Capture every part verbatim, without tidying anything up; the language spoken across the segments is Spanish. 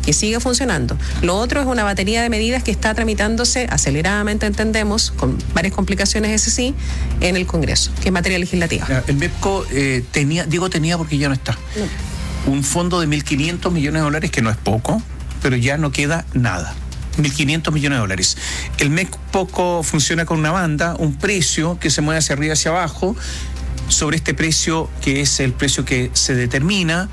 que sigue funcionando. Lo otro es una batería de medidas que está tramitándose aceleradamente, entendemos, con varias complicaciones, ese sí, en el Congreso, que es materia legislativa. El MEPCO eh, tenía, digo tenía porque ya no está, no. un fondo de mil quinientos millones de dólares, que no es poco, pero ya no queda nada. mil quinientos millones de dólares. El MEPCO funciona con una banda, un precio que se mueve hacia arriba y hacia abajo, sobre este precio que es el precio que se determina,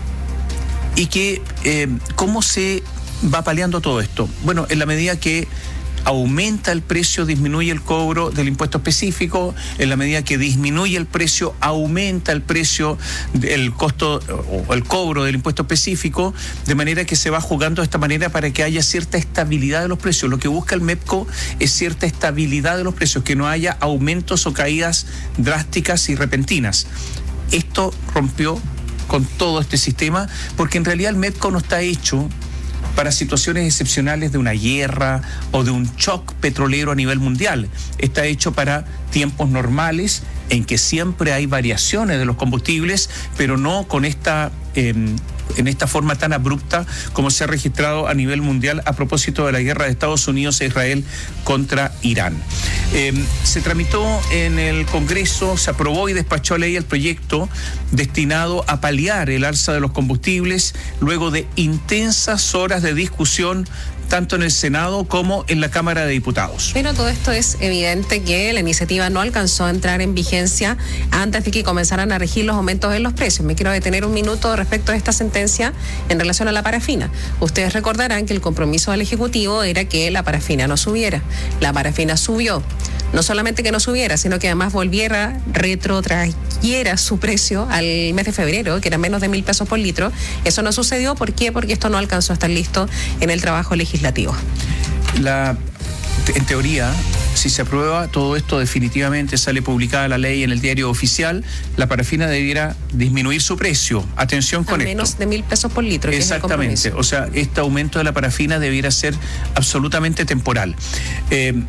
y que eh, ¿cómo se va paliando todo esto? Bueno, en la medida que aumenta el precio, disminuye el cobro del impuesto específico. En la medida que disminuye el precio, aumenta el precio, el costo o el cobro del impuesto específico, de manera que se va jugando de esta manera para que haya cierta estabilidad de los precios. Lo que busca el MEPCO es cierta estabilidad de los precios, que no haya aumentos o caídas drásticas y repentinas. Esto rompió con todo este sistema, porque en realidad el MEPCO no está hecho para situaciones excepcionales de una guerra o de un shock petrolero a nivel mundial. Está hecho para tiempos normales en que siempre hay variaciones de los combustibles, pero no con esta eh, en esta forma tan abrupta como se ha registrado a nivel mundial a propósito de la guerra de Estados Unidos e Israel contra Irán. Eh, se tramitó en el Congreso, se aprobó y despachó a ley el proyecto destinado a paliar el alza de los combustibles luego de intensas horas de discusión tanto en el Senado como en la Cámara de Diputados. Pero todo esto es evidente que la iniciativa no alcanzó a entrar en vigencia antes de que comenzaran a regir los aumentos en los precios. Me quiero detener un minuto respecto a esta sentencia en relación a la parafina. Ustedes recordarán que el compromiso del Ejecutivo era que la parafina no subiera. La parafina subió. No solamente que no subiera, sino que además volviera, retrotrayera su precio al mes de febrero, que era menos de mil pesos por litro. Eso no sucedió. ¿Por qué? Porque esto no alcanzó a estar listo en el trabajo legislativo. La, en teoría, si se aprueba todo esto, definitivamente sale publicada la ley en el diario oficial, la parafina debiera disminuir su precio. Atención con a esto. Menos de mil pesos por litro. Exactamente. Que es el o sea, este aumento de la parafina debiera ser absolutamente temporal. Eh,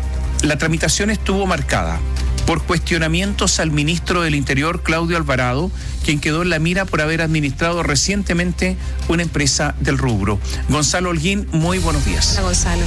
La tramitación estuvo marcada por cuestionamientos al ministro del Interior, Claudio Alvarado, quien quedó en la mira por haber administrado recientemente una empresa del rubro. Gonzalo Holguín, muy buenos días. Hola, Gonzalo.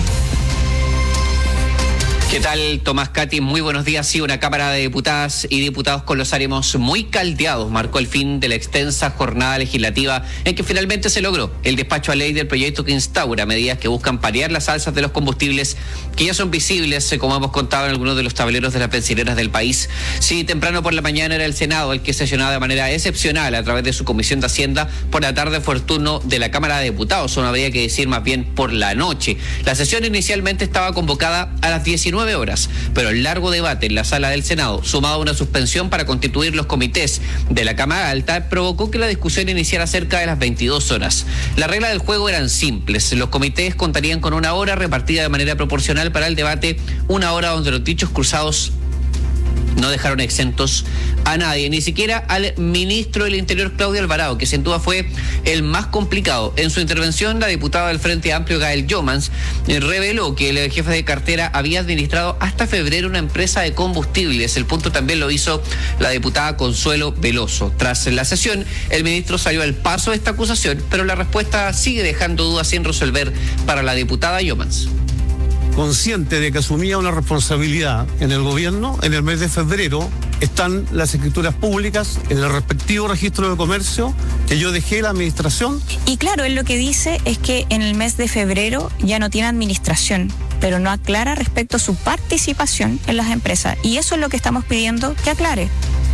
¿Qué tal, Tomás Cati? Muy buenos días. Sí, una Cámara de Diputadas y Diputados con los ánimos muy caldeados marcó el fin de la extensa jornada legislativa en que finalmente se logró el despacho a ley del proyecto que instaura medidas que buscan paliar las alzas de los combustibles que ya son visibles, como hemos contado en algunos de los tableros de las bencineras del país. Sí, temprano por la mañana era el Senado el que sesionaba de manera excepcional a través de su Comisión de Hacienda. Por la tarde fue el turno de la Cámara de Diputados, o no habría que decir más bien por la noche. La sesión inicialmente estaba convocada a las diecinueve horas, pero el largo debate en la sala del Senado, sumado a una suspensión para constituir los comités de la Cámara Alta, provocó que la discusión iniciara cerca de las veintidós horas. Las reglas del juego eran simples. Los comités contarían con una hora repartida de manera proporcional para el debate, una hora donde los dichos cruzados no dejaron exentos a nadie, ni siquiera al ministro del Interior, Claudio Alvarado, que sin duda fue el más complicado. En su intervención, la diputada del Frente Amplio, Gael Jomans, eh, reveló que el jefe de cartera había administrado hasta febrero una empresa de combustibles. El punto también lo hizo la diputada Consuelo Veloso. Tras la sesión, el ministro salió al paso de esta acusación, pero la respuesta sigue dejando dudas sin resolver para la diputada Jomans. Consciente de que asumía una responsabilidad en el gobierno, en el mes de febrero están las escrituras públicas en el respectivo registro de comercio que yo dejé la administración. Y claro, él lo que dice es que en el mes de febrero ya no tiene administración, pero no aclara respecto a su participación en las empresas. Y eso es lo que estamos pidiendo que aclare.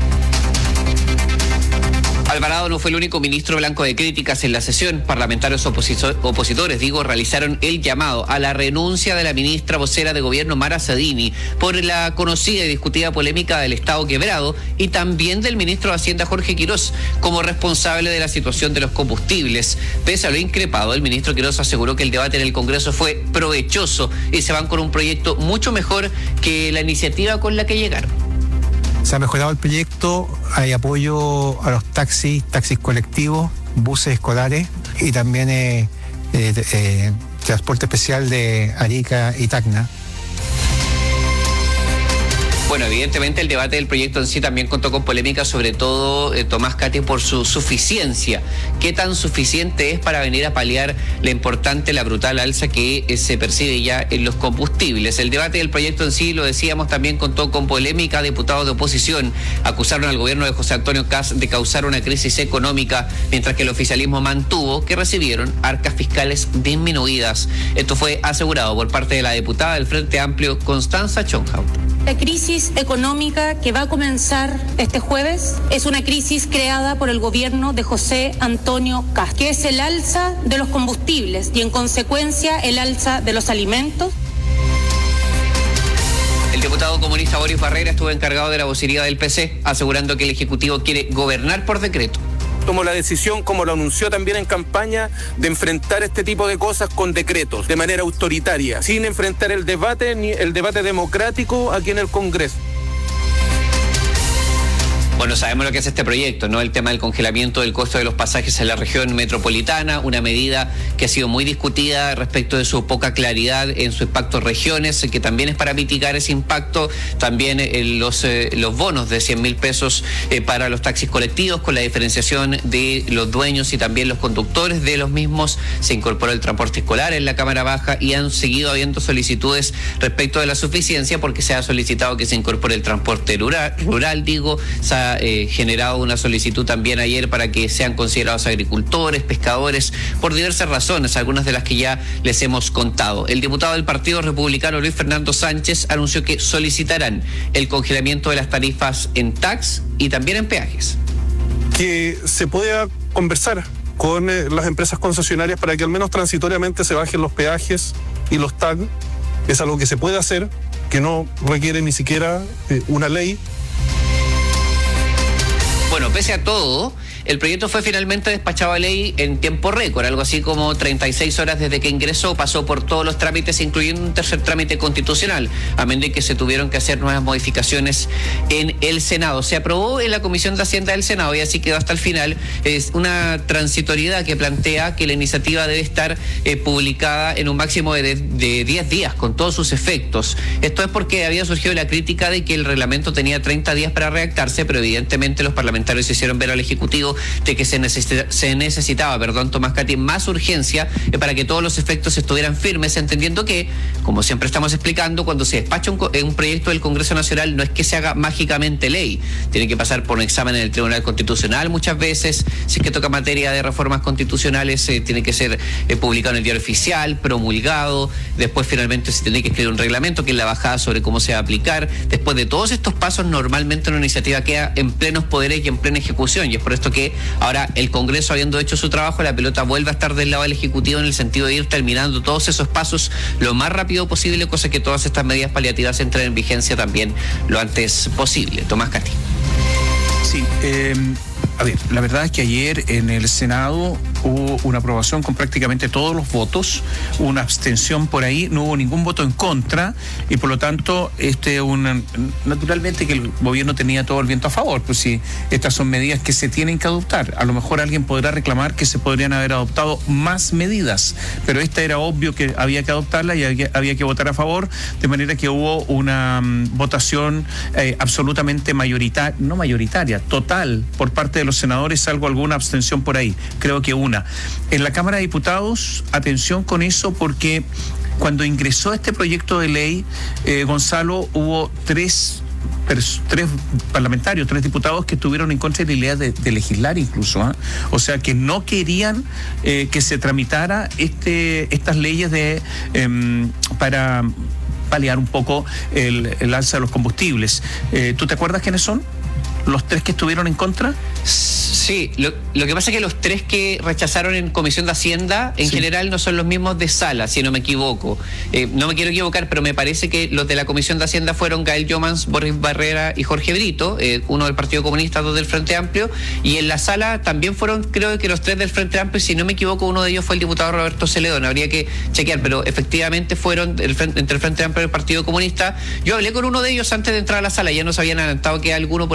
Alvarado no fue el único ministro blanco de críticas en la sesión. Parlamentarios opositores, digo, realizaron el llamado a la renuncia de la ministra vocera de gobierno, Mara Zadini, por la conocida y discutida polémica del Estado quebrado, y también del ministro de Hacienda, Jorge Quirós, como responsable de la situación de los combustibles. Pese a lo increpado, el ministro Quirós aseguró que el debate en el Congreso fue provechoso y se van con un proyecto mucho mejor que la iniciativa con la que llegaron. Se ha mejorado el proyecto, hay apoyo a los taxis, taxis colectivos, buses escolares y también eh, eh, eh, transporte especial de Arica y Tacna. Bueno, evidentemente el debate del proyecto en sí también contó con polémica, sobre todo, eh, Tomás Cati, por su suficiencia. ¿Qué tan suficiente es para venir a paliar la importante, la brutal alza que eh, se percibe ya en los combustibles? El debate del proyecto en sí, lo decíamos, también contó con polémica. Diputados de oposición acusaron al gobierno de José Antonio Kast de causar una crisis económica, mientras que el oficialismo mantuvo que recibieron arcas fiscales disminuidas. Esto fue asegurado por parte de la diputada del Frente Amplio, Constanza Chonhaut. La crisis económica que va a comenzar este jueves es una crisis creada por el gobierno de José Antonio Kast, que es el alza de los combustibles y en consecuencia el alza de los alimentos. El diputado comunista Boris Barrera estuvo encargado de la vocería del P C, asegurando que el Ejecutivo quiere gobernar por decreto. Tomó la decisión, como lo anunció también en campaña, de enfrentar este tipo de cosas con decretos, de manera autoritaria, sin enfrentar el debate ni el debate democrático aquí en el Congreso. Bueno, sabemos lo que es este proyecto, ¿no? El tema del congelamiento del costo de los pasajes en la región metropolitana, una medida que ha sido muy discutida respecto de su poca claridad en su impacto en regiones, que también es para mitigar ese impacto. También eh, los, eh, los bonos de cien mil pesos eh, para los taxis colectivos, con la diferenciación de los dueños y también los conductores de los mismos. Se incorporó el transporte escolar en la Cámara Baja y han seguido habiendo solicitudes respecto de la suficiencia, porque se ha solicitado que se incorpore el transporte rural, rural digo, se ha Eh, generado una solicitud también ayer para que sean considerados agricultores, pescadores, por diversas razones, algunas de las que ya les hemos contado. El diputado del Partido Republicano, Luis Fernando Sánchez, anunció que solicitarán el congelamiento de las tarifas en tax y también en peajes. Que se pueda conversar con eh, las empresas concesionarias para que al menos transitoriamente se bajen los peajes y los T A G. Es algo que se puede hacer, que no requiere ni siquiera eh, una ley. Bueno, pese a todo, el proyecto fue finalmente despachado a ley en tiempo récord, algo así como treinta y seis horas desde que ingresó, pasó por todos los trámites, incluyendo un tercer trámite constitucional, a menos de que se tuvieron que hacer nuevas modificaciones en el Senado. Se aprobó en la Comisión de Hacienda del Senado y así quedó hasta el final. Es una transitoriedad que plantea que la iniciativa debe estar eh, publicada en un máximo de, de diez días, con todos sus efectos. Esto es porque había surgido la crítica de que el reglamento tenía treinta días para redactarse, pero evidentemente los parlamentarios hicieron ver al Ejecutivo de que se, necesita, se necesitaba, perdón, Tomás Cati, más urgencia eh, para que todos los efectos estuvieran firmes, entendiendo que, como siempre estamos explicando, cuando se despacha un, un proyecto del Congreso Nacional no es que se haga mágicamente ley, tiene que pasar por un examen en el Tribunal Constitucional muchas veces. Si es que toca materia de reformas constitucionales, eh, tiene que ser eh, publicado en el Diario Oficial, promulgado, después finalmente se tiene que escribir un reglamento que es la bajada sobre cómo se va a aplicar. Después de todos estos pasos, normalmente una iniciativa queda en plenos poderes y en plena ejecución, y es por esto que ahora el Congreso, habiendo hecho su trabajo, la pelota vuelve a estar del lado del Ejecutivo en el sentido de ir terminando todos esos pasos lo más rápido posible, cosa que todas estas medidas paliativas entren en vigencia también lo antes posible. Tomás Cati. Sí, eh, a ver, la verdad es que ayer en el Senado hubo una aprobación con prácticamente todos los votos, una abstención por ahí, no hubo ningún voto en contra y por lo tanto este un, naturalmente que el gobierno tenía todo el viento a favor, pues sí, estas son medidas que se tienen que adoptar. A lo mejor alguien podrá reclamar que se podrían haber adoptado más medidas, pero esta era obvio que había que adoptarla y había, había que votar a favor, de manera que hubo una um, votación eh, absolutamente mayoritaria, no mayoritaria, total, por parte de los senadores, salvo alguna abstención por ahí, creo que una. En la Cámara de Diputados, atención con eso, porque cuando ingresó este proyecto de ley, eh, Gonzalo, hubo tres tres parlamentarios, tres diputados que estuvieron en contra de la idea de, de legislar incluso, ¿eh? O sea, que no querían eh, que se tramitara este estas leyes de eh, para paliar un poco el, el alza de los combustibles. Eh, ¿Tú te acuerdas quiénes son? ¿Los tres que estuvieron en contra? Sí, lo, lo que pasa es que los tres que rechazaron en Comisión de Hacienda, en sí. general no son los mismos de sala, si no me equivoco. Eh, no me quiero equivocar, pero me parece que los de la Comisión de Hacienda fueron Gael Yomans, Boris Barrera y Jorge Brito, eh, uno del Partido Comunista, dos del Frente Amplio, y en la sala también fueron, creo que los tres del Frente Amplio, si no me equivoco, uno de ellos fue el diputado Roberto Celedón, habría que chequear, pero efectivamente fueron el, entre el Frente Amplio y el Partido Comunista. Yo hablé con uno de ellos antes de entrar a la sala, ya nos habían adelantado que alguno por ahí iba a rechazar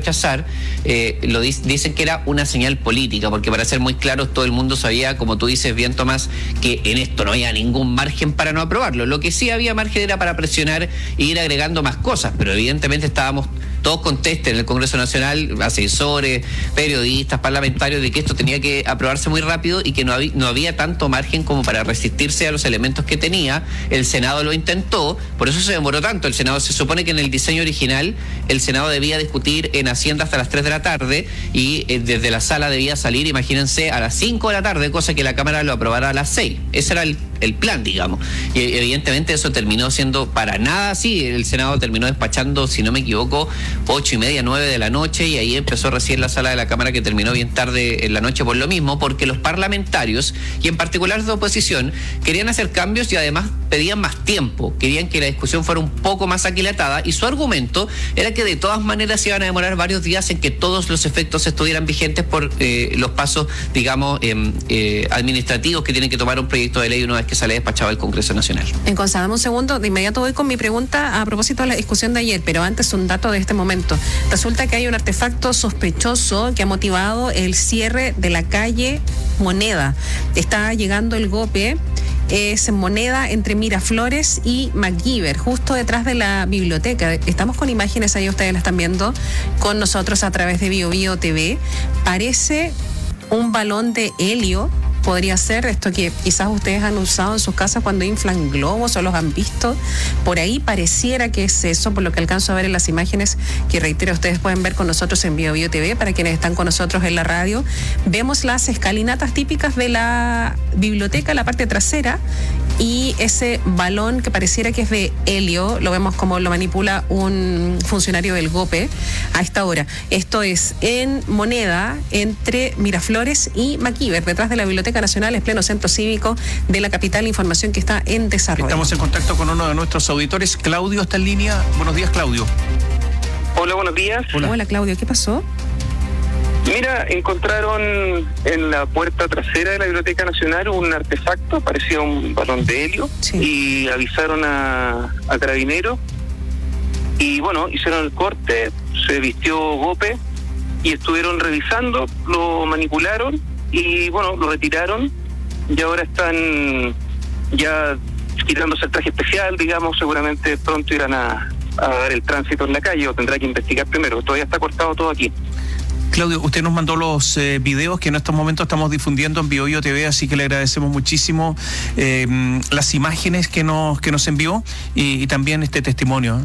rechazar, eh, lo di- dicen que era una señal política, porque para ser muy claros, todo el mundo sabía, como tú dices bien, Tomás, que en esto no había ningún margen para no aprobarlo. Lo que sí había margen era para presionar e ir agregando más cosas, pero evidentemente estábamos todos contestes en el Congreso Nacional, asesores, periodistas, parlamentarios, de que esto tenía que aprobarse muy rápido y que no había, no había tanto margen como para resistirse a los elementos que tenía. El Senado lo intentó, por eso se demoró tanto. El Senado, se supone que en el diseño original el Senado debía discutir en Hacienda hasta las tres de la tarde y eh, desde la sala debía salir, imagínense, a las cinco de la tarde, cosa que la Cámara lo aprobara a las seis. Ese era el, el plan, digamos. Y evidentemente eso terminó siendo para nada así. El Senado terminó despachando, si no me equivoco, ocho y media, nueve de la noche, y ahí empezó recién la sala de la Cámara, que terminó bien tarde en la noche por lo mismo, porque los parlamentarios, y en particular de oposición, querían hacer cambios y además pedían más tiempo, querían que la discusión fuera un poco más aquilatada, y su argumento era que de todas maneras iban a demorar varios días en que todos los efectos estuvieran vigentes por eh, los pasos, digamos, eh, eh, administrativos que tienen que tomar un proyecto de ley una vez que sale despachado del Congreso Nacional. En Gonzalo, dame un segundo, de inmediato voy con mi pregunta a propósito de la discusión de ayer, pero antes un dato de este momento. Resulta que hay un artefacto sospechoso que ha motivado el cierre de la calle Moneda. Está llegando el golpe, es Moneda entre Miraflores y MacGyver, justo detrás de la biblioteca. Estamos con imágenes ahí, ustedes la están viendo con nosotros a través de Bio Bio T V. Parece un balón de helio. Podría ser esto que quizás ustedes han usado en sus casas cuando inflan globos o los han visto. Por ahí pareciera que es eso, por lo que alcanzo a ver en las imágenes, que reitero, ustedes pueden ver con nosotros en Bio Bio T V, para quienes están con nosotros en la radio. Vemos las escalinatas típicas de la biblioteca, la parte trasera, y ese balón que pareciera que es de helio, lo vemos como lo manipula un funcionario del GOPE a esta hora. Esto es en Moneda, entre Miraflores y MacGyver, detrás de la Biblioteca Nacional, en pleno centro cívico de la capital. Información que está en desarrollo. Estamos en contacto con uno de nuestros auditores. Claudio está en línea. Buenos días, Claudio. Hola, buenos días. Hola, Hola Claudio, ¿qué pasó? Mira, encontraron en la puerta trasera de la Biblioteca Nacional un artefacto, parecía un balón de helio, sí. Y avisaron a, a Carabineros, y bueno, hicieron el corte, se vistió GOPE, y estuvieron revisando, lo manipularon, y bueno, lo retiraron, y ahora están ya quitándose el traje especial, digamos, seguramente pronto irán a, a dar el tránsito en la calle, o tendrá que investigar primero, todavía está cortado todo aquí. Claudio, usted nos mandó los eh, videos que en estos momentos estamos difundiendo en Bio Bio T V, así que le agradecemos muchísimo eh, las imágenes que nos que nos envió y, y también este testimonio.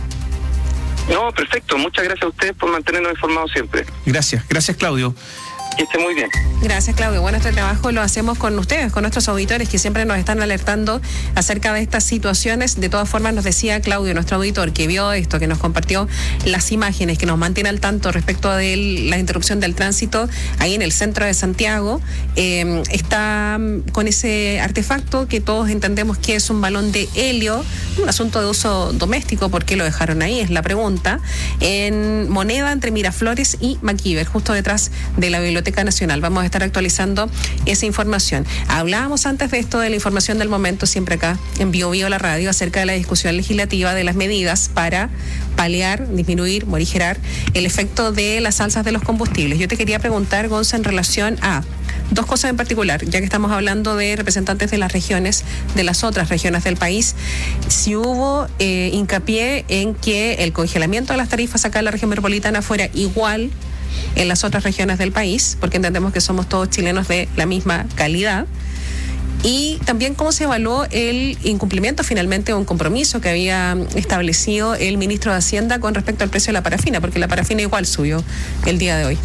No, perfecto. Muchas gracias a ustedes por mantenernos informados siempre. Gracias, gracias Claudio. Que esté muy bien. Gracias, Claudio. Bueno, este trabajo lo hacemos con ustedes, con nuestros auditores que siempre nos están alertando acerca de estas situaciones. De todas formas, nos decía Claudio, nuestro auditor, que vio esto, que nos compartió las imágenes, que nos mantiene al tanto respecto de la interrupción del tránsito ahí en el centro de Santiago. Eh, está con ese artefacto que todos entendemos que es un balón de helio, un asunto de uso doméstico. ¿Por qué lo dejaron ahí? Es la pregunta. En Moneda, entre Miraflores y MacGyver, justo detrás de la Biblioteca Nacional. Vamos a estar actualizando esa información. Hablábamos antes de esto de la información del momento, siempre acá en Bio Bio la radio, acerca de la discusión legislativa de las medidas para paliar, disminuir, morigerar el efecto de las alzas de los combustibles. Yo te quería preguntar, Gonza, en relación a dos cosas en particular, ya que estamos hablando de representantes de las regiones, de las otras regiones del país, si hubo eh, hincapié en que el congelamiento de las tarifas acá en la región metropolitana fuera igual en las otras regiones del país, porque entendemos que somos todos chilenos de la misma calidad. Y también cómo se evaluó el incumplimiento finalmente de un compromiso que había establecido el ministro de Hacienda con respecto al precio de la parafina, porque la parafina igual subió el día de hoy.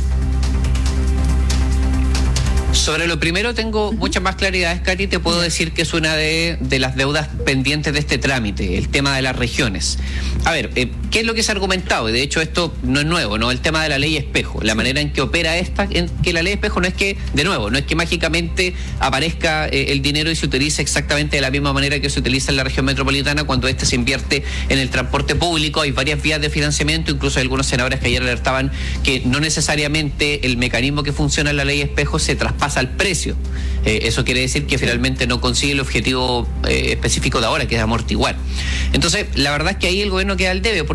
Sobre lo primero tengo mucha más claridad, Katy, te puedo decir que es una de, de las deudas pendientes de este trámite, el tema de las regiones. A ver, eh, ¿qué es lo que se ha argumentado? Y de hecho esto no es nuevo, ¿no? El tema de la ley espejo, la manera en que opera esta, en que la ley espejo no es que, de nuevo, no es que mágicamente aparezca eh, el dinero y se utilice exactamente de la misma manera que se utiliza en la región metropolitana cuando este se invierte en el transporte público. Hay varias vías de financiamiento, incluso hay algunos senadores que ayer alertaban que no necesariamente el mecanismo que funciona en la ley espejo se traspasa al precio. Eh, eso quiere decir que finalmente no consigue el objetivo eh, específico de ahora, que es amortiguar. Entonces, la verdad es que ahí el gobierno queda al debe, porque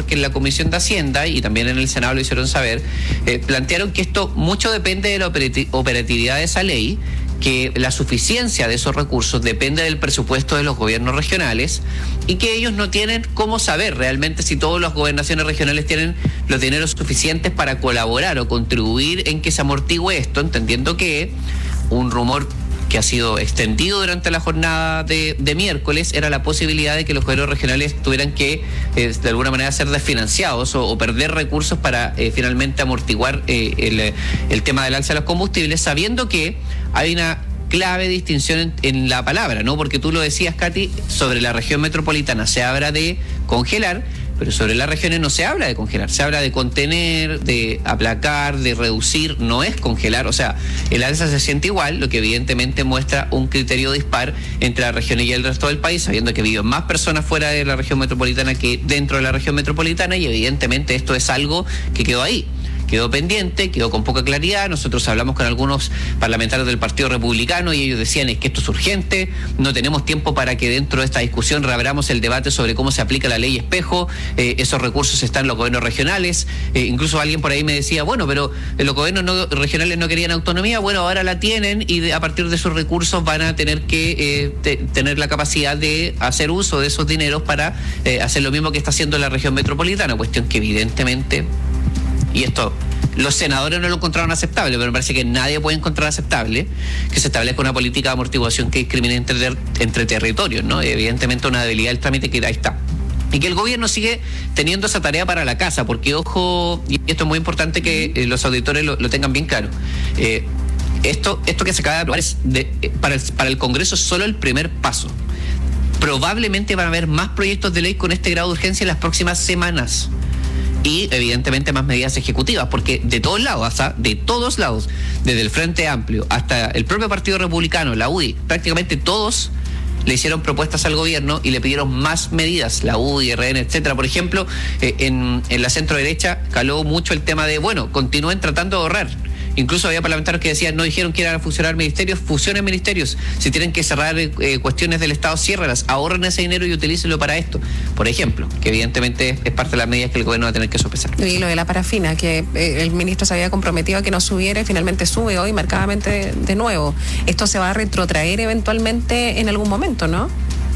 porque en la Comisión de Hacienda y también en el Senado lo hicieron saber, eh, plantearon que esto mucho depende de la operatividad de esa ley, que la suficiencia de esos recursos depende del presupuesto de los gobiernos regionales y que ellos no tienen cómo saber realmente si todas las gobernaciones regionales tienen los dineros suficientes para colaborar o contribuir en que se amortigüe esto, entendiendo que un rumor que ha sido extendido durante la jornada de, de miércoles era la posibilidad de que los gobiernos regionales tuvieran que eh, de alguna manera ser desfinanciados o, o perder recursos para eh, finalmente amortiguar eh, el, el tema del alza de los combustibles, sabiendo que hay una clave distinción en, en la palabra, ¿no? Porque tú lo decías, Katy, sobre la región metropolitana se habla de congelar, pero sobre las regiones no se habla de congelar, se habla de contener, de aplacar, de reducir, no es congelar. O sea, el alza se siente igual, lo que evidentemente muestra un criterio dispar entre las regiones y el resto del país, sabiendo que viven más personas fuera de la región metropolitana que dentro de la región metropolitana, y evidentemente esto es algo que quedó ahí. Quedó pendiente, quedó con poca claridad. Nosotros hablamos con algunos parlamentarios del Partido Republicano y ellos decían es que esto es urgente, no tenemos tiempo para que dentro de esta discusión reabramos el debate sobre cómo se aplica la ley espejo, eh, esos recursos están en los gobiernos regionales, eh, incluso alguien por ahí me decía, bueno, pero los gobiernos no, regionales no querían autonomía, bueno, ahora la tienen y de, a partir de esos recursos van a tener que eh, te, tener la capacidad de hacer uso de esos dineros para eh, hacer lo mismo que está haciendo la región metropolitana, cuestión que evidentemente... Y esto, los senadores no lo encontraron aceptable, pero me parece que nadie puede encontrar aceptable que se establezca una política de amortiguación que discrimine entre, entre territorios, ¿no? Evidentemente una debilidad del trámite que ahí está. Y que el gobierno sigue teniendo esa tarea para la casa, porque ojo, y esto es muy importante que eh, los auditores lo, lo tengan bien claro, eh, esto, esto que se acaba de aprobar es de, eh, para, el, para el Congreso es solo el primer paso. Probablemente van a haber más proyectos de ley con este grado de urgencia en las próximas semanas. Y evidentemente más medidas ejecutivas, porque de todos lados, hasta de todos lados, desde el Frente Amplio hasta el propio Partido Republicano, la U D I, prácticamente todos le hicieron propuestas al gobierno y le pidieron más medidas, la U D I, R N, etcétera. Por ejemplo, eh, en, en la centro derecha caló mucho el tema de, bueno, continúen tratando de ahorrar. Incluso había parlamentarios que decían, no dijeron que iban a fusionar ministerios, fusionen ministerios. Si tienen que cerrar eh, cuestiones del Estado, ciérralas, ahorren ese dinero y utilícenlo para esto. Por ejemplo, que evidentemente es parte de las medidas que el gobierno va a tener que sopesar. Y lo de la parafina, que eh, el ministro se había comprometido a que no subiera y finalmente sube hoy marcadamente de, de nuevo. Esto se va a retrotraer eventualmente en algún momento, ¿no?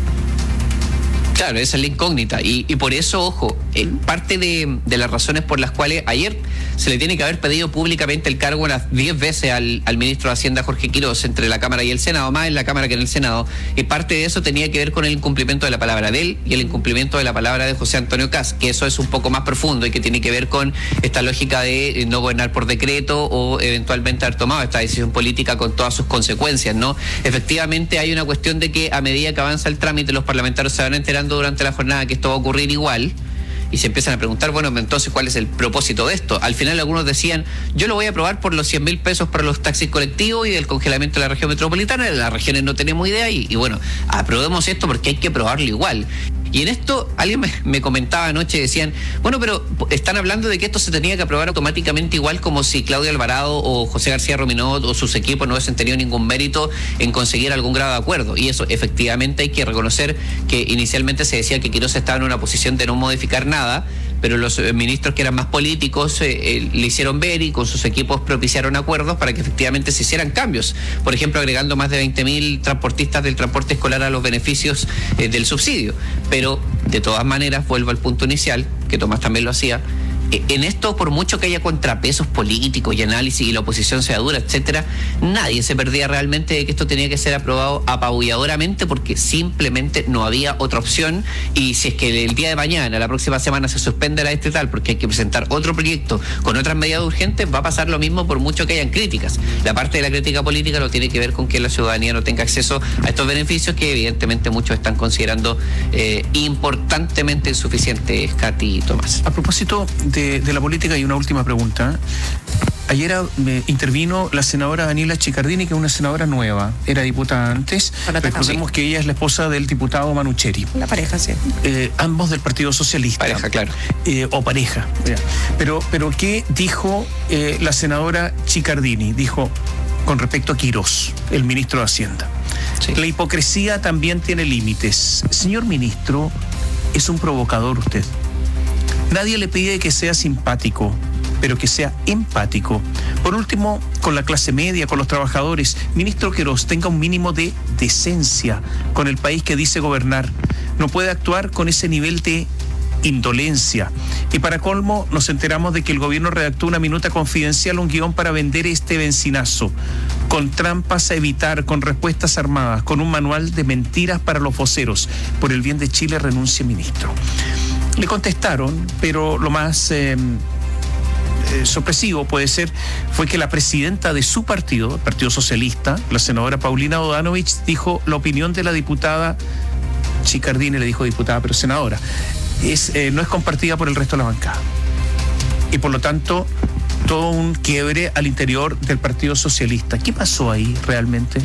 Claro, esa es la incógnita. Y, y por eso, ojo, eh, parte de, de las razones por las cuales ayer se le tiene que haber pedido públicamente el cargo unas diez veces al, al ministro de Hacienda, Jorge Quiroz, entre la Cámara y el Senado, más en la Cámara que en el Senado, y parte de eso tenía que ver con el incumplimiento de la palabra de él y el incumplimiento de la palabra de José Antonio Kast, que eso es un poco más profundo y que tiene que ver con esta lógica de no gobernar por decreto o eventualmente haber tomado esta decisión política con todas sus consecuencias, ¿no? Efectivamente hay una cuestión de que a medida que avanza el trámite los parlamentarios se van enterando durante la jornada que esto va a ocurrir igual y se empiezan a preguntar, bueno, entonces ¿cuál es el propósito de esto? Al final algunos decían, yo lo voy a aprobar por los cien mil pesos para los taxis colectivos y del congelamiento de la región metropolitana, las regiones no tenemos idea y, y bueno, aprobemos esto porque hay que aprobarlo igual. Y en esto alguien me, me comentaba anoche, decían, bueno, pero están hablando de que esto se tenía que aprobar automáticamente igual como si Claudio Alvarado o José García Rominot o sus equipos no hubiesen tenido ningún mérito en conseguir algún grado de acuerdo. Y eso efectivamente hay que reconocer que inicialmente se decía que Quiroz estaba en una posición de no modificar nada, pero los ministros que eran más políticos eh, eh, le hicieron ver y con sus equipos propiciaron acuerdos para que efectivamente se hicieran cambios. Por ejemplo, agregando más de veinte mil transportistas del transporte escolar a los beneficios eh, del subsidio. Pero, de todas maneras, vuelvo al punto inicial, que Tomás también lo hacía, en esto, por mucho que haya contrapesos políticos y análisis y la oposición sea dura, etcétera, nadie se perdía realmente de que esto tenía que ser aprobado apabulladoramente porque simplemente no había otra opción. Y si es que el día de mañana, la próxima semana, se suspende la estatal porque hay que presentar otro proyecto con otras medidas urgentes, va a pasar lo mismo por mucho que hayan críticas. La parte de la crítica política no tiene que ver con que la ciudadanía no tenga acceso a estos beneficios que evidentemente muchos están considerando eh, importantemente insuficientes, Katy y Tomás. A propósito de De, de la política, y una última pregunta. Ayer me intervino la senadora Daniela Chiccardini, que es una senadora nueva, era diputada antes. Recordemos que ella es la esposa del diputado Manucheri. La pareja, sí. Eh, ambos del Partido Socialista. Pareja, claro. Eh, o pareja. Pero, pero ¿qué dijo eh, la senadora Chiccardini? Dijo con respecto a Quiroz, el ministro de Hacienda. Sí. La hipocresía también tiene límites. Señor ministro, es un provocador usted. Nadie le pide que sea simpático, pero que sea empático. Por último, con la clase media, con los trabajadores. Ministro Queiroz, tenga un mínimo de decencia con el país que dice gobernar. No puede actuar con ese nivel de indolencia. Y para colmo, nos enteramos de que el gobierno redactó una minuta confidencial, un guión para vender este bencinazo, con trampas a evitar, con respuestas armadas, con un manual de mentiras para los voceros. Por el bien de Chile, renuncie, ministro. Le contestaron, pero lo más eh, eh, sorpresivo puede ser, fue que la presidenta de su partido, el Partido Socialista, la senadora Paulina Bodanovich, dijo la opinión de la diputada Chicardini, le dijo diputada, pero senadora, es, eh, no es compartida por el resto de la bancada. Y por lo tanto, todo un quiebre al interior del Partido Socialista. ¿Qué pasó ahí realmente?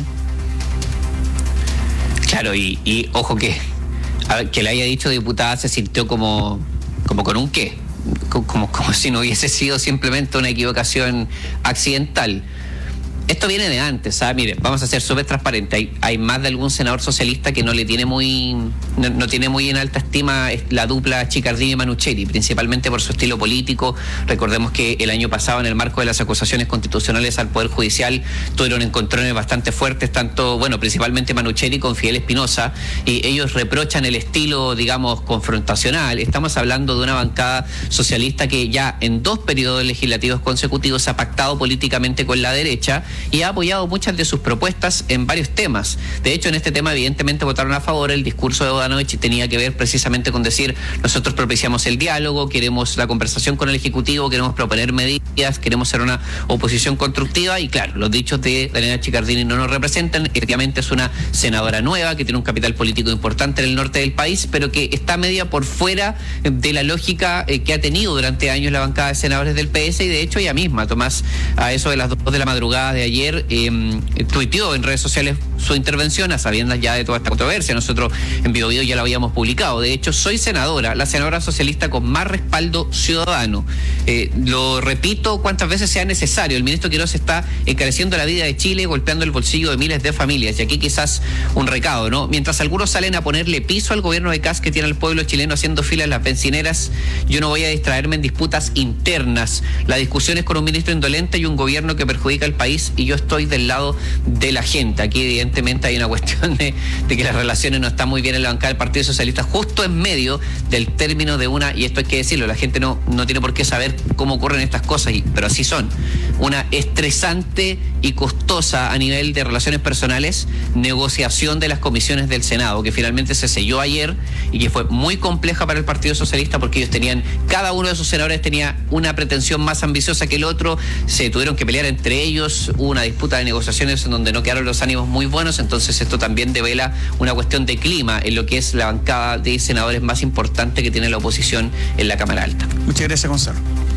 Claro, y, y ojo que, a ver, que le haya dicho diputada se sintió como, como con un qué, como, como, como si no hubiese sido simplemente una equivocación accidental. Esto viene de antes, ¿sabes? Mire, vamos a ser súper transparentes. Hay, hay más de algún senador socialista que no le tiene muy, no, no tiene muy en alta estima la dupla Chicardini y Manucheri, principalmente por su estilo político. Recordemos que el año pasado, en el marco de las acusaciones constitucionales al Poder Judicial, tuvieron encontrones bastante fuertes, tanto, bueno, principalmente Manucheri con Fidel Espinosa, y ellos reprochan el estilo, digamos, confrontacional. Estamos hablando de una bancada socialista que ya en dos periodos legislativos consecutivos ha pactado políticamente con la derecha y ha apoyado muchas de sus propuestas en varios temas. De hecho, en este tema evidentemente votaron a favor. El discurso de Bodanovich tenía que ver precisamente con decir: nosotros propiciamos el diálogo, queremos la conversación con el Ejecutivo, queremos proponer medidas, queremos ser una oposición constructiva. Y claro, los dichos de Daniela Chicardini no nos representan. Efectivamente es una senadora nueva que tiene un capital político importante en el norte del país, pero que está media por fuera de la lógica eh, que ha tenido durante años la bancada de senadores del P S. Y de hecho ella misma, Tomás, a eso de las dos de la madrugada de ayer, eh, tuiteó en redes sociales su intervención a sabiendas ya de toda esta controversia. Nosotros en Bio Bio ya lo habíamos publicado. De hecho, soy senadora, la senadora socialista con más respaldo ciudadano. Eh, lo repito cuantas veces sea necesario. El ministro Queiroz está encareciendo la vida de Chile, golpeando el bolsillo de miles de familias. Y aquí quizás un recado, ¿no? Mientras algunos salen a ponerle piso al gobierno de Kast, que tiene al pueblo chileno haciendo fila en las bencineras, yo no voy a distraerme en disputas internas. La discusión es con un ministro indolente y un gobierno que perjudica al país, y yo estoy del lado de la gente. Aquí evidentemente hay una cuestión de, de que las relaciones no están muy bien en la bancada del Partido Socialista, justo en medio del término de una, y esto hay que decirlo, la gente no, no tiene por qué saber cómo ocurren estas cosas, y, pero así son, una estresante y costosa a nivel de relaciones personales negociación de las comisiones del Senado, que finalmente se selló ayer y que fue muy compleja para el Partido Socialista, porque ellos tenían, cada uno de sus senadores tenía una pretensión más ambiciosa que el otro, se tuvieron que pelear entre ellos, hubo una disputa de negociaciones en donde no quedaron los ánimos muy buenos. Entonces esto también devela una cuestión de clima en lo que es la bancada de senadores más importante que tiene la oposición en la Cámara Alta. Muchas gracias, Gonzalo.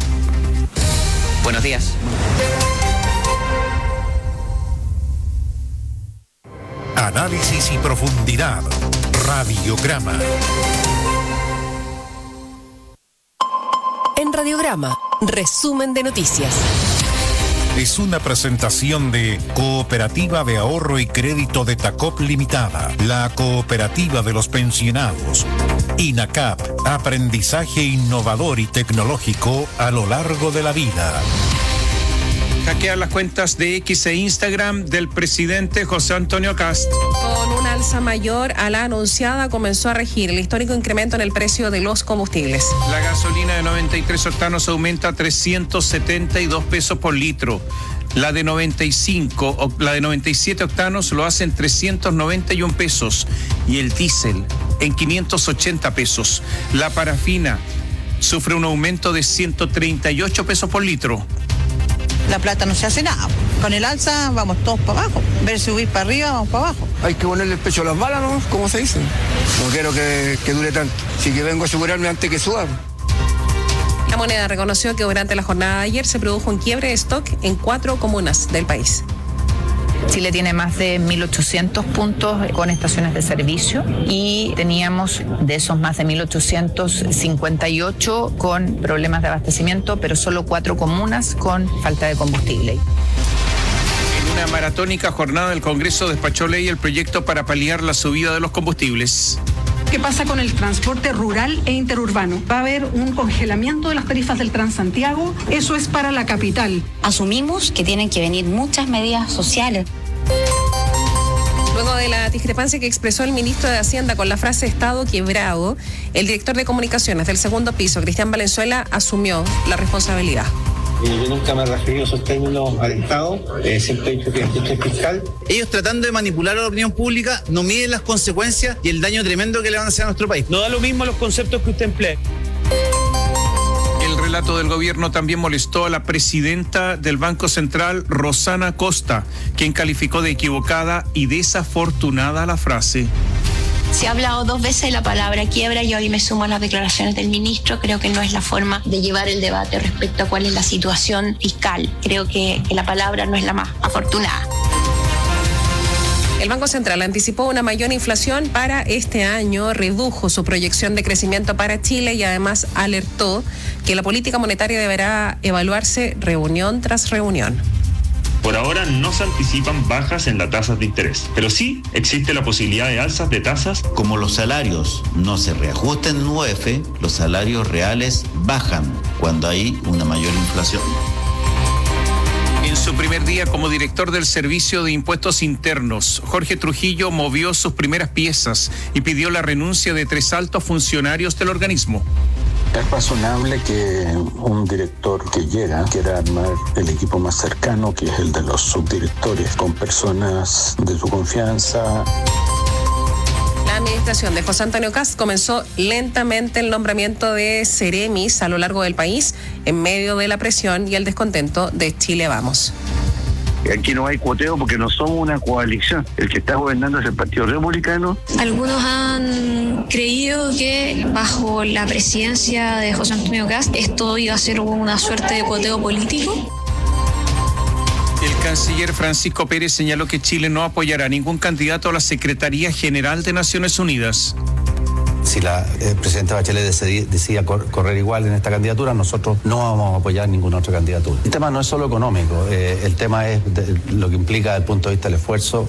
Buenos días. Análisis y profundidad. Radiograma. En Radiograma, resumen de noticias. Es una presentación de Cooperativa de Ahorro y Crédito de Tacop Limitada, la cooperativa de los pensionados. INACAP, aprendizaje innovador y tecnológico a lo largo de la vida. Hackear las cuentas de X e Instagram del presidente José Antonio Kast. Con una alza mayor a la anunciada, comenzó a regir el histórico incremento en el precio de los combustibles. La gasolina de noventa y tres octanos aumenta a trescientos setenta y dos pesos por litro. La de noventa y cinco, la de noventa y siete octanos lo hace en trescientos noventa y un pesos. Y el diésel en quinientos ochenta pesos. La parafina sufre un aumento de ciento treinta y ocho pesos por litro. La plata no se hace nada. Con el alza vamos todos para abajo. En vez de subir para arriba, vamos para abajo. Hay que ponerle el pecho a las balas, ¿no? Como se dice. No quiero que, que dure tanto. Así que vengo a asegurarme antes que suba. La moneda reconoció que durante la jornada de ayer se produjo un quiebre de stock en cuatro comunas del país. Chile tiene más de mil ochocientos puntos con estaciones de servicio y teníamos de esos más de mil ochocientos cincuenta y ocho con problemas de abastecimiento, pero solo cuatro comunas con falta de combustible. En una maratónica jornada, el Congreso despachó ley el proyecto para paliar la subida de los combustibles. ¿Qué pasa con el transporte rural e interurbano? Va a haber un congelamiento de las tarifas del Transantiago. Eso es para la capital. Asumimos que tienen que venir muchas medidas sociales. Luego de la discrepancia que expresó el ministro de Hacienda con la frase Estado quebrado, el director de comunicaciones del segundo piso, Cristian Valenzuela, asumió la responsabilidad. Yo nunca me he referido a esos términos al Estado, eh, siempre he dicho que es fiscal. Ellos, tratando de manipular a la opinión pública, no miden las consecuencias y el daño tremendo que le van a hacer a nuestro país. No da lo mismo los conceptos que usted emplea. El relato del gobierno también molestó a la presidenta del Banco Central, Rosana Costa, quien calificó de equivocada y desafortunada la frase. Se ha hablado dos veces la palabra quiebra y hoy me sumo a las declaraciones del ministro. Creo que no es la forma de llevar el debate respecto a cuál es la situación fiscal. Creo que, que la palabra no es la más afortunada. El Banco Central anticipó una mayor inflación para este año, redujo su proyección de crecimiento para Chile y además alertó que la política monetaria deberá evaluarse reunión tras reunión. Por ahora no se anticipan bajas en las tasas de interés, pero sí existe la posibilidad de alzas de tasas. Como los salarios no se reajusten en U E F, los salarios reales bajan cuando hay una mayor inflación. En su primer día como director del Servicio de Impuestos Internos, Jorge Trujillo movió sus primeras piezas y pidió la renuncia de tres altos funcionarios del organismo. Es razonable que un director que llega quiera armar el equipo más cercano, que es el de los subdirectores, con personas de su confianza. La administración de José Antonio Kast comenzó lentamente el nombramiento de seremis a lo largo del país en medio de la presión y el descontento de Chile Vamos. Aquí no hay cuoteo porque no somos una coalición. El que está gobernando es el Partido Republicano. Algunos han creído que bajo la presidencia de José Antonio Kast esto iba a ser una suerte de cuoteo político. El canciller Francisco Pérez señaló que Chile no apoyará a ningún candidato a la Secretaría General de Naciones Unidas. Si la eh, presidenta Bachelet decide, decide cor, correr igual en esta candidatura, nosotros no vamos a apoyar ninguna otra candidatura. El tema no es solo económico, eh, el tema es de, lo que implica desde el punto de vista del esfuerzo.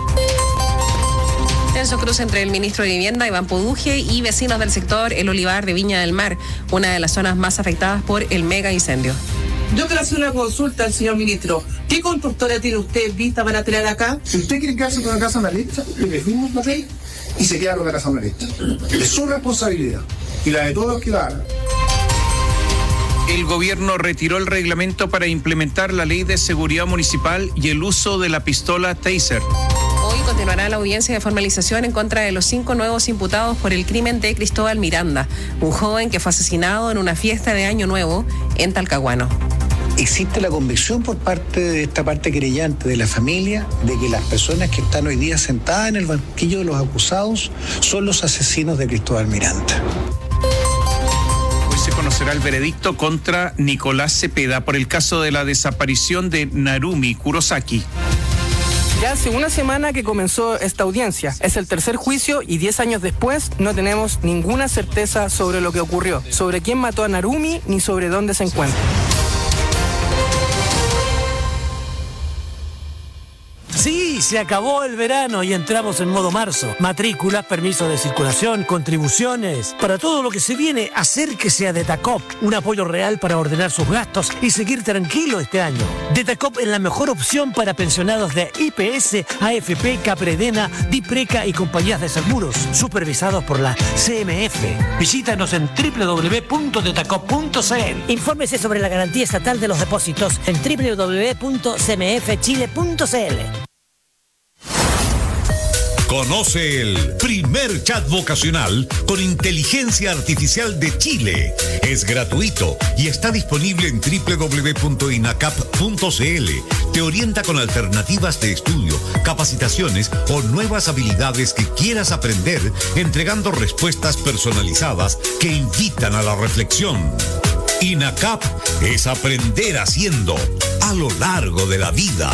Tenso cruce entre el ministro de Vivienda, Iván Poduje, y vecinos del sector El Olivar de Viña del Mar, una de las zonas más afectadas por el mega incendio. Yo quiero hacer una consulta al señor ministro. ¿Qué constructora tiene usted vista para tirar acá? Si usted quiere quedarse con la casa analista, le pedimos la ley y se queda con la casa analista. Es su responsabilidad y la de todos los que la hagan. El gobierno retiró el reglamento para implementar la ley de seguridad municipal y el uso de la pistola Taser. Hoy continuará la audiencia de formalización en contra de los cinco nuevos imputados por el crimen de Cristóbal Miranda, un joven que fue asesinado en una fiesta de Año Nuevo en Talcahuano. Existe la convicción por parte de esta parte querellante de la familia de que las personas que están hoy día sentadas en el banquillo de los acusados son los asesinos de Cristóbal Miranda. Hoy se conocerá el veredicto contra Nicolás Cepeda por el caso de la desaparición de Narumi Kurosaki. Ya hace una semana que comenzó esta audiencia. Es el tercer juicio y diez años después no tenemos ninguna certeza sobre lo que ocurrió, sobre quién mató a Narumi ni sobre dónde se encuentra. Sí, se acabó el verano y entramos en modo marzo. Matrículas, permisos de circulación, contribuciones. Para todo lo que se viene, acérquese a Detacop. Un apoyo real para ordenar sus gastos y seguir tranquilo este año. Detacop es la mejor opción para pensionados de I P S, A F P, Capredena, Dipreca y compañías de seguros, supervisados por la C M F. Visítanos en doble u doble u doble u punto detacop punto c l. Infórmese sobre la garantía estatal de los depósitos en doble u doble u doble u punto c m f chile punto c l. Conoce el primer chat vocacional con inteligencia artificial de Chile. Es gratuito y está disponible en doble u doble u doble u punto inacap punto c l. Te orienta con alternativas de estudio, capacitaciones o nuevas habilidades que quieras aprender, entregando respuestas personalizadas que invitan a la reflexión. INACAP es aprender haciendo a lo largo de la vida.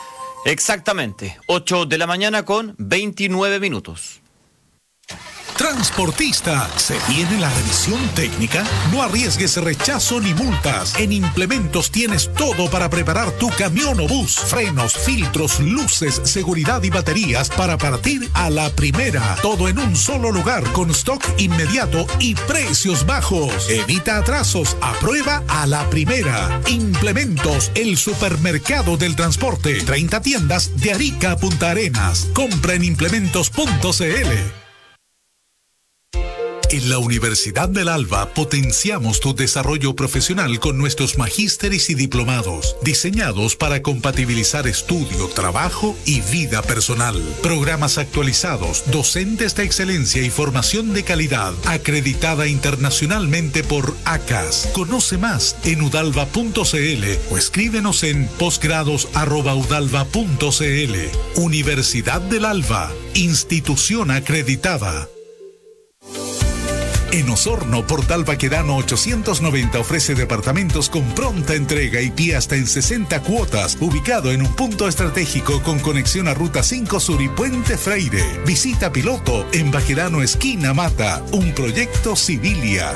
Exactamente, ocho de la mañana con veintinueve minutos. Transportista, ¿se viene la revisión técnica? No arriesgues rechazo ni multas. En Implementos tienes todo para preparar tu camión o bus. Frenos, filtros, luces, seguridad y baterías para partir a la primera. Todo en un solo lugar con stock inmediato y precios bajos. Evita atrasos. Aprueba a la primera. Implementos, el supermercado del transporte. treinta tiendas de Arica a Punta Arenas. Compra en implementos punto c l. En la Universidad del Alba potenciamos tu desarrollo profesional con nuestros magísteres y diplomados, diseñados para compatibilizar estudio, trabajo y vida personal. Programas actualizados, docentes de excelencia y formación de calidad, acreditada internacionalmente por A C A S. Conoce más en udalva punto c l o escríbenos en posgrados arroba udalva punto c l. Universidad del Alba, institución acreditada. En Osorno, Portal Baquedano ochocientos noventa ofrece departamentos con pronta entrega y pie hasta en sesenta cuotas, ubicado en un punto estratégico con conexión a Ruta cinco Sur y Puente Freire. Visita piloto en Baquedano esquina Mata, un proyecto Civilia.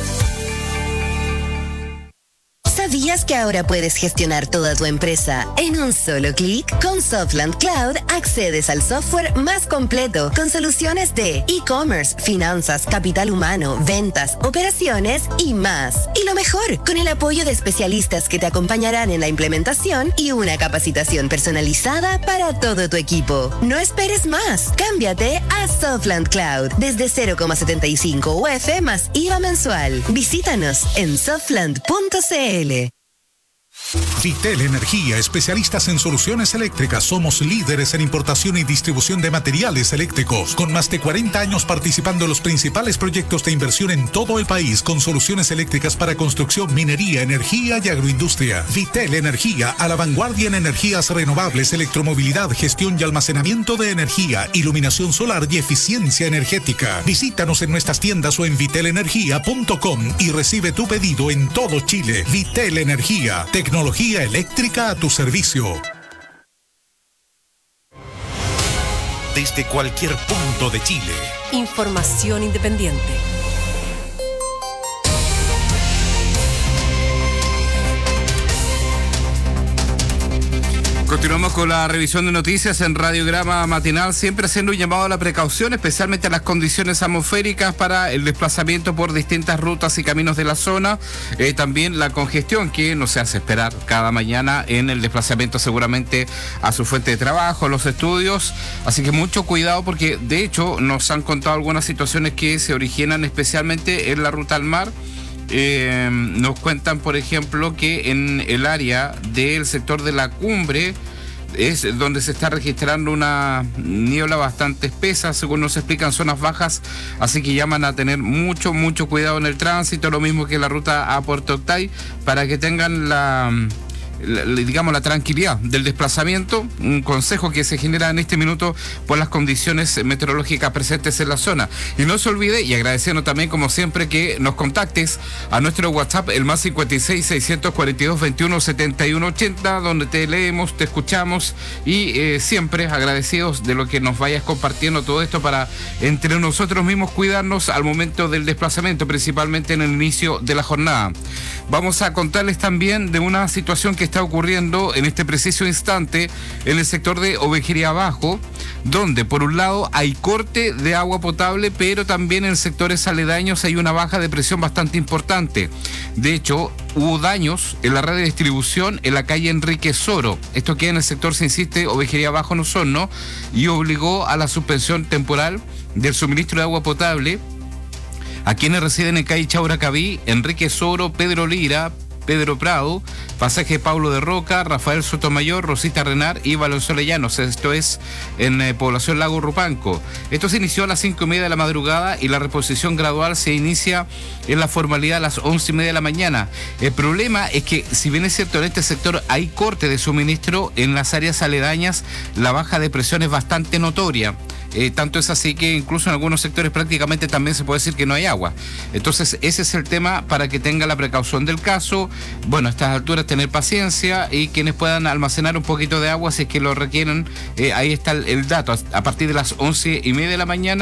¿Sabías que ahora puedes gestionar toda tu empresa en un solo clic? Con Softland Cloud accedes al software más completo con soluciones de e-commerce, finanzas, capital humano, ventas, operaciones y más. Y lo mejor, con el apoyo de especialistas que te acompañarán en la implementación y una capacitación personalizada para todo tu equipo. No esperes más. Cámbiate a Softland Cloud desde cero coma setenta y cinco U F más I V A mensual. Visítanos en softland punto c l. Vitel Energía, especialistas en soluciones eléctricas. Somos líderes en importación y distribución de materiales eléctricos, con más de cuarenta años participando en los principales proyectos de inversión en todo el país, con soluciones eléctricas para construcción, minería, energía y agroindustria. Vitel Energía, a la vanguardia en energías renovables, electromovilidad, gestión y almacenamiento de energía, iluminación solar y eficiencia energética. Visítanos en nuestras tiendas o en vitel energía punto com y recibe tu pedido en todo Chile. Vitel Energía, tecnología eléctrica a tu servicio. Desde cualquier punto de Chile. Información independiente. Continuamos con la revisión de noticias en Radiograma Matinal, siempre haciendo un llamado a la precaución, especialmente a las condiciones atmosféricas para el desplazamiento por distintas rutas y caminos de la zona. Eh, también la congestión que nos hace esperar cada mañana en el desplazamiento seguramente a su fuente de trabajo, a los estudios. Así que mucho cuidado porque de hecho nos han contado algunas situaciones que se originan especialmente en la ruta al mar. Eh, nos cuentan, por ejemplo, que en el área del sector de la cumbre es donde se está registrando una niebla bastante espesa, según nos explican, zonas bajas, así que llaman a tener mucho, mucho cuidado en el tránsito, lo mismo que la ruta a Puerto Octay, para que tengan la... La, digamos la tranquilidad del desplazamiento, un consejo que se genera en este minuto por las condiciones meteorológicas presentes en la zona. Y no se olvide, y agradeciendo también como siempre que nos contactes a nuestro WhatsApp, el más cincuenta y seis, seiscientos cuarenta y dos, veintiuno, setenta y uno, ochenta, donde te leemos, te escuchamos y eh, siempre agradecidos de lo que nos vayas compartiendo todo esto para entre nosotros mismos cuidarnos al momento del desplazamiento, principalmente en el inicio de la jornada. Vamos a contarles también de una situación que está ocurriendo en este preciso instante en el sector de Ovejería Abajo, donde por un lado hay corte de agua potable, pero también en sectores aledaños hay una baja de presión bastante importante. De hecho, hubo daños en la red de distribución en la calle Enrique Soro. Esto queda en el sector, se insiste, Ovejería Abajo en Osorno, y obligó a la suspensión temporal del suministro de agua potable a quienes residen en calle Chauracaví, Enrique Soro, Pedro Lira, Pedro Prado, Pasaje Pablo de Roca, Rafael Sotomayor, Rosita Renar y Valenzuela Llanos. Esto es en eh, Población Lago Rupanco. Esto se inició a las cinco y media de la madrugada y la reposición gradual se inicia en la formalidad a las once y media de la mañana. El problema es que, si bien es cierto en este sector hay corte de suministro, en las áreas aledañas la baja de presión es bastante notoria. Eh, tanto es así que incluso en algunos sectores prácticamente también se puede decir que no hay agua. Entonces ese es el tema para que tenga la precaución del caso. Bueno, a estas alturas tener paciencia y quienes puedan almacenar un poquito de agua si es que lo requieren, eh, ahí está el, el dato. A partir de las once y media de la mañana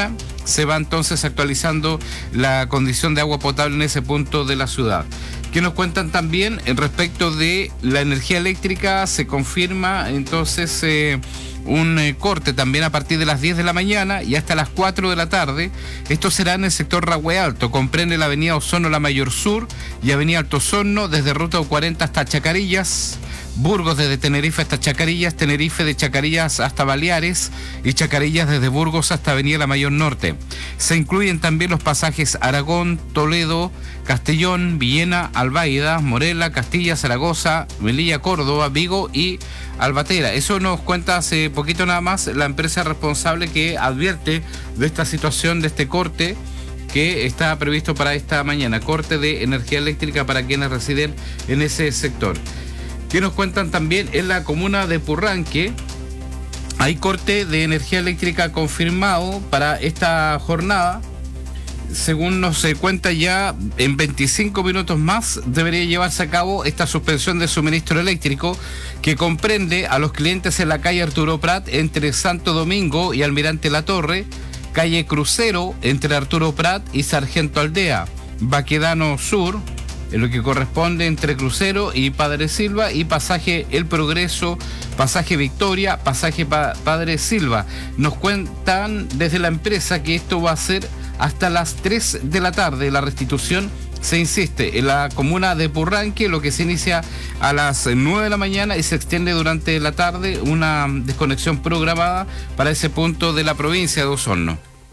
se va entonces actualizando la condición de agua potable en ese punto de la ciudad. ¿Qué nos cuentan también respecto de la energía eléctrica? Se confirma entonces eh, un eh, corte también a partir de las diez de la mañana y hasta las cuatro de la tarde. Esto será en el sector Rahue Alto, comprende la avenida Osorno La Mayor Sur y avenida Alto Osorno desde ruta cuarenta hasta Chacarillas, Burgos desde Tenerife hasta Chacarillas, Tenerife de Chacarillas hasta Baleares y Chacarillas desde Burgos hasta Avenida La Mayor Norte. Se incluyen también los pasajes Aragón, Toledo, Castellón, Villena, Albaida, Morela, Castilla, Zaragoza, Melilla, Córdoba, Vigo y Albatera. Eso nos cuenta hace poquito nada más la empresa responsable que advierte de esta situación, de este corte que está previsto para esta mañana, corte de energía eléctrica para quienes residen en ese sector. Que nos cuentan también en la comuna de Purranque, hay corte de energía eléctrica confirmado para esta jornada. Según nos se cuenta ya, en veinticinco minutos más debería llevarse a cabo esta suspensión de suministro eléctrico que comprende a los clientes en la calle Arturo Prat entre Santo Domingo y Almirante La Torre, calle Crucero entre Arturo Prat y Sargento Aldea, Baquedano Sur, en lo que corresponde entre Crucero y Padre Silva, y pasaje El Progreso, pasaje Victoria, pasaje pa- Padre Silva. Nos cuentan desde la empresa que esto va a ser hasta las tres de la tarde. La restitución, se insiste, en la comuna de Purranque, lo que se inicia a las nueve de la mañana y se extiende durante la tarde, una desconexión programada para ese punto de la provincia de Osorno.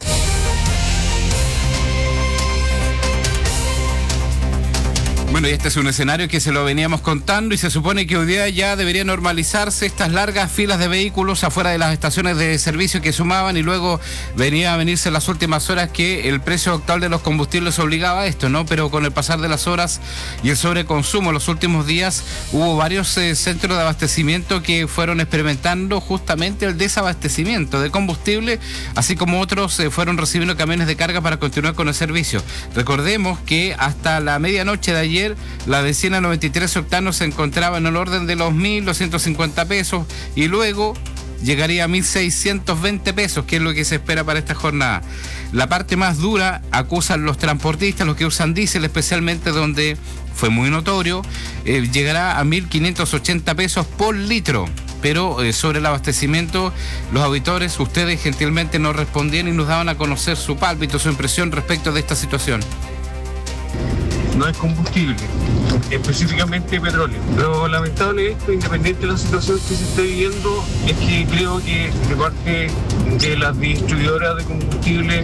Bueno, y este es un escenario que se lo veníamos contando y se supone que hoy día ya debería normalizarse estas largas filas de vehículos afuera de las estaciones de servicio que sumaban, y luego venía a venirse en las últimas horas que el precio actual de los combustibles obligaba a esto, ¿no? Pero con el pasar de las horas y el sobreconsumo en los últimos días hubo varios eh, centros de abastecimiento que fueron experimentando justamente el desabastecimiento de combustible, así como otros eh, fueron recibiendo camiones de carga para continuar con el servicio. Recordemos que hasta la medianoche de ayer la benzina noventa y tres octanos se encontraba en el orden de los mil doscientos cincuenta pesos y luego llegaría a mil seiscientos veinte pesos, que es lo que se espera para esta jornada. La parte más dura acusan los transportistas, los que usan diésel, especialmente donde fue muy notorio, eh, llegará a mil quinientos ochenta pesos por litro. Pero eh, sobre el abastecimiento, los auditores, ustedes gentilmente nos respondían y nos daban a conocer su pálpito, su impresión respecto de esta situación. No es combustible, específicamente petróleo. Lo lamentable de esto, independiente de la situación que se esté viviendo, es que creo que de parte de las distribuidoras de combustible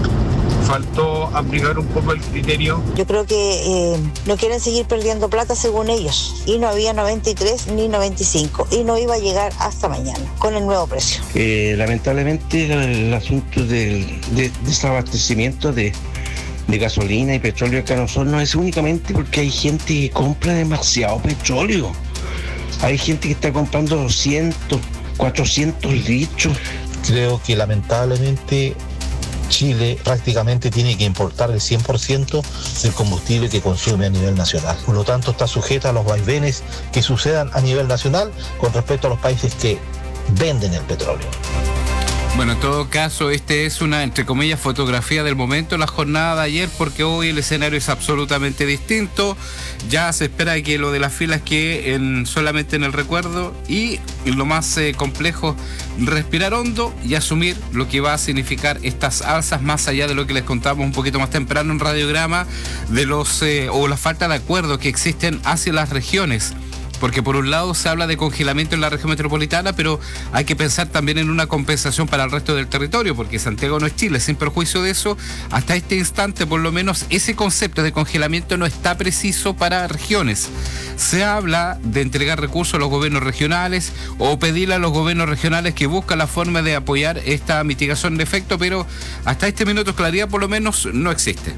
faltó aplicar un poco el criterio. Yo creo que eh, no quieren seguir perdiendo plata según ellos, y no había noventa y tres ni noventa y cinco y no iba a llegar hasta mañana con el nuevo precio. Eh, lamentablemente el asunto del de, desabastecimiento de de gasolina y petróleo acá en Osorno es únicamente porque hay gente que compra demasiado petróleo. Hay gente que está comprando doscientos, cuatrocientos litros. Creo que lamentablemente Chile prácticamente tiene que importar el cien por ciento del combustible que consume a nivel nacional. Por lo tanto, está sujeta a los vaivenes que sucedan a nivel nacional con respecto a los países que venden el petróleo. Bueno, en todo caso, este es una, entre comillas, fotografía del momento, la jornada de ayer, porque hoy el escenario es absolutamente distinto. Ya se espera que lo de las filas quede en, solamente en el recuerdo, y lo más eh, complejo, respirar hondo y asumir lo que va a significar estas alzas, más allá de lo que les contamos un poquito más temprano en Radiograma, de los eh, o la falta de acuerdo que existen hacia las regiones. Porque por un lado se habla de congelamiento en la región metropolitana, pero hay que pensar también en una compensación para el resto del territorio, porque Santiago no es Chile. Sin perjuicio de eso, hasta este instante por lo menos ese concepto de congelamiento no está preciso para regiones. Se habla de entregar recursos a los gobiernos regionales o pedirle a los gobiernos regionales que busquen la forma de apoyar esta mitigación de efecto, pero hasta este minuto claridad por lo menos no existe.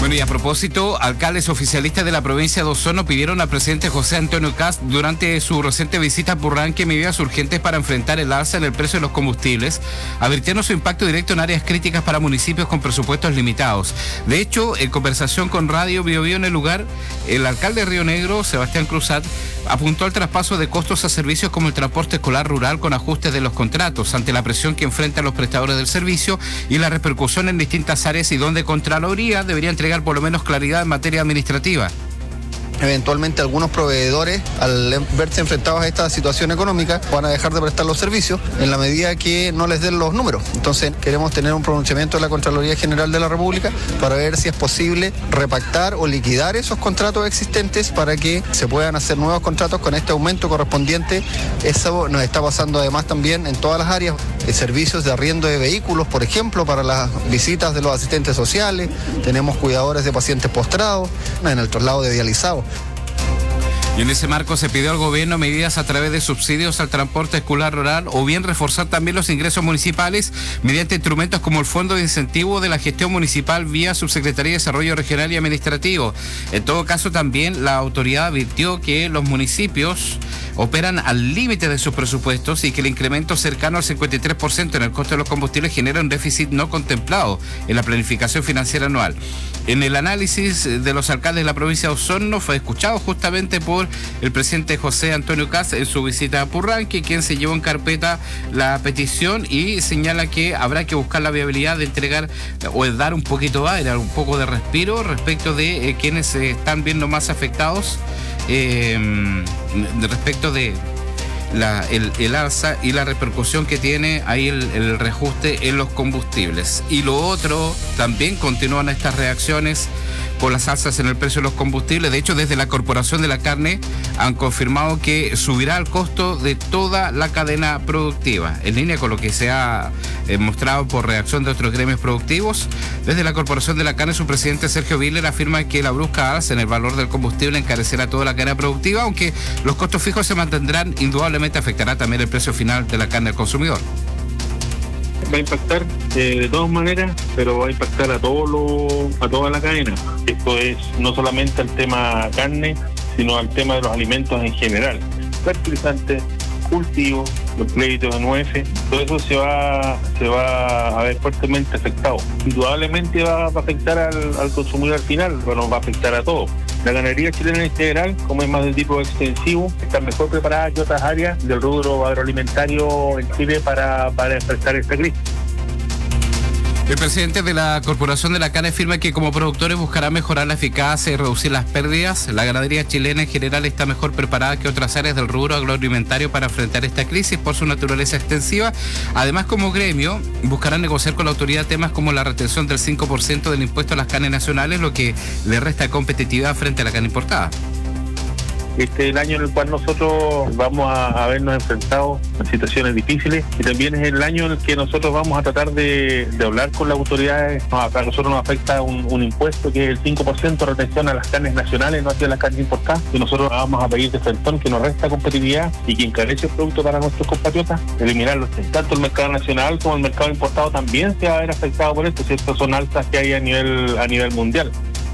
Bueno, y a propósito, alcaldes oficialistas de la provincia de Osorno pidieron al presidente José Antonio Kast durante su reciente visita a Purranque medidas urgentes para enfrentar el alza en el precio de los combustibles, advirtiendo su impacto directo en áreas críticas para municipios con presupuestos limitados. De hecho, en conversación con Radio Bio Bio en el lugar, el alcalde de Río Negro, Sebastián Cruzat, apuntó al traspaso de costos a servicios como el transporte escolar rural con ajustes de los contratos ante la presión que enfrentan los prestadores del servicio y la repercusión en distintas áreas y donde Contraloría debería entregar por lo menos claridad en materia administrativa. Eventualmente algunos proveedores, al verse enfrentados a esta situación económica, van a dejar de prestar los servicios en la medida que no les den los números. Entonces queremos tener un pronunciamiento de la Contraloría General de la República para ver si es posible repactar o liquidar esos contratos existentes para que se puedan hacer nuevos contratos con este aumento correspondiente. Eso nos está pasando además también en todas las áreas, de servicios de arriendo de vehículos, por ejemplo, para las visitas de los asistentes sociales, tenemos cuidadores de pacientes postrados, en el traslado de dializados. Y en ese marco se pidió al gobierno medidas a través de subsidios al transporte escolar rural o bien reforzar también los ingresos municipales mediante instrumentos como el Fondo de Incentivo de la Gestión Municipal vía Subsecretaría de Desarrollo Regional y Administrativo. En todo caso, también la autoridad advirtió que los municipios operan al límite de sus presupuestos y que el incremento cercano al cincuenta y tres por ciento en el costo de los combustibles genera un déficit no contemplado en la planificación financiera anual. En el análisis de los alcaldes de la provincia de Osorno fue escuchado justamente por el presidente José Antonio Kast en su visita a Purranque, quien se llevó en carpeta la petición y señala que habrá que buscar la viabilidad de entregar o de dar un poquito de aire, un poco de respiro respecto de eh, quienes se están viendo más afectados eh, respecto de La, el, el alza y la repercusión que tiene ahí el, el reajuste en los combustibles. Y lo otro, también continúan estas reacciones por las alzas en el precio de los combustibles. De hecho, desde la Corporación de la Carne han confirmado que subirá el costo de toda la cadena productiva, en línea con lo que se ha eh, mostrado por reacción de otros gremios productivos. Desde la Corporación de la Carne, su presidente Sergio Willer afirma que la brusca alza en el valor del combustible encarecerá toda la cadena productiva, aunque los costos fijos se mantendrán, indudablemente afectará también el precio final de la carne al consumidor. Va a impactar eh, de todas maneras, pero va a impactar a todo lo, a toda la cadena. Esto es no solamente al tema carne, sino al tema de los alimentos en general. Fertilizantes, cultivos, los créditos de nueces, todo eso se va, se va a ver fuertemente afectado. Indudablemente va, va a afectar al, al consumidor final, pero nos va a afectar a todos. La ganadería chilena integral, como es más de tipo extensivo, está mejor preparada que otras áreas del rubro agroalimentario en Chile para, para enfrentar esta crisis. El presidente de la Corporación de la Carne afirma que como productores buscará mejorar la eficacia y reducir las pérdidas. La ganadería chilena en general está mejor preparada que otras áreas del rubro agroalimentario para enfrentar esta crisis por su naturaleza extensiva. Además, como gremio, buscarán negociar con la autoridad temas como la retención del cinco por ciento del impuesto a las carnes nacionales, lo que le resta competitividad frente a la carne importada. Este es el año en el cual nosotros vamos a, a vernos enfrentados a situaciones difíciles y también es el año en el que nosotros vamos a tratar de, de hablar con las autoridades. A nosotros nos afecta un, un impuesto que es el cinco por ciento de retención a las carnes nacionales, no hacia las carnes importadas, y nosotros vamos a pedir de frentón que nos resta competitividad y que encarece el producto para nuestros compatriotas, eliminarlos. Tanto el mercado nacional como el mercado importado también se va a ver afectado por esto, si estas son altas que hay a nivel, a nivel mundial.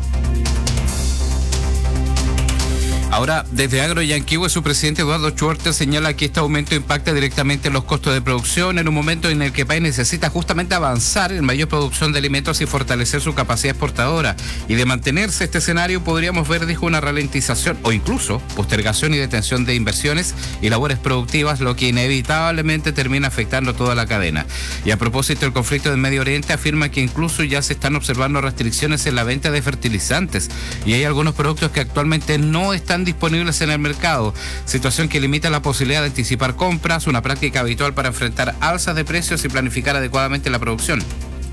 Ahora, desde Agro Yanquihue, su presidente Eduardo Schwarter señala que este aumento impacta directamente en los costos de producción en un momento en el que el país necesita justamente avanzar en mayor producción de alimentos y fortalecer su capacidad exportadora. Y de mantenerse este escenario podríamos ver, dijo, una ralentización o incluso postergación y detención de inversiones y labores productivas, lo que inevitablemente termina afectando toda la cadena. Y a propósito del conflicto del Medio Oriente, afirma que incluso ya se están observando restricciones en la venta de fertilizantes y hay algunos productos que actualmente no están disponibles en el mercado, situación que limita la posibilidad de anticipar compras, una práctica habitual para enfrentar alzas de precios y planificar adecuadamente la producción.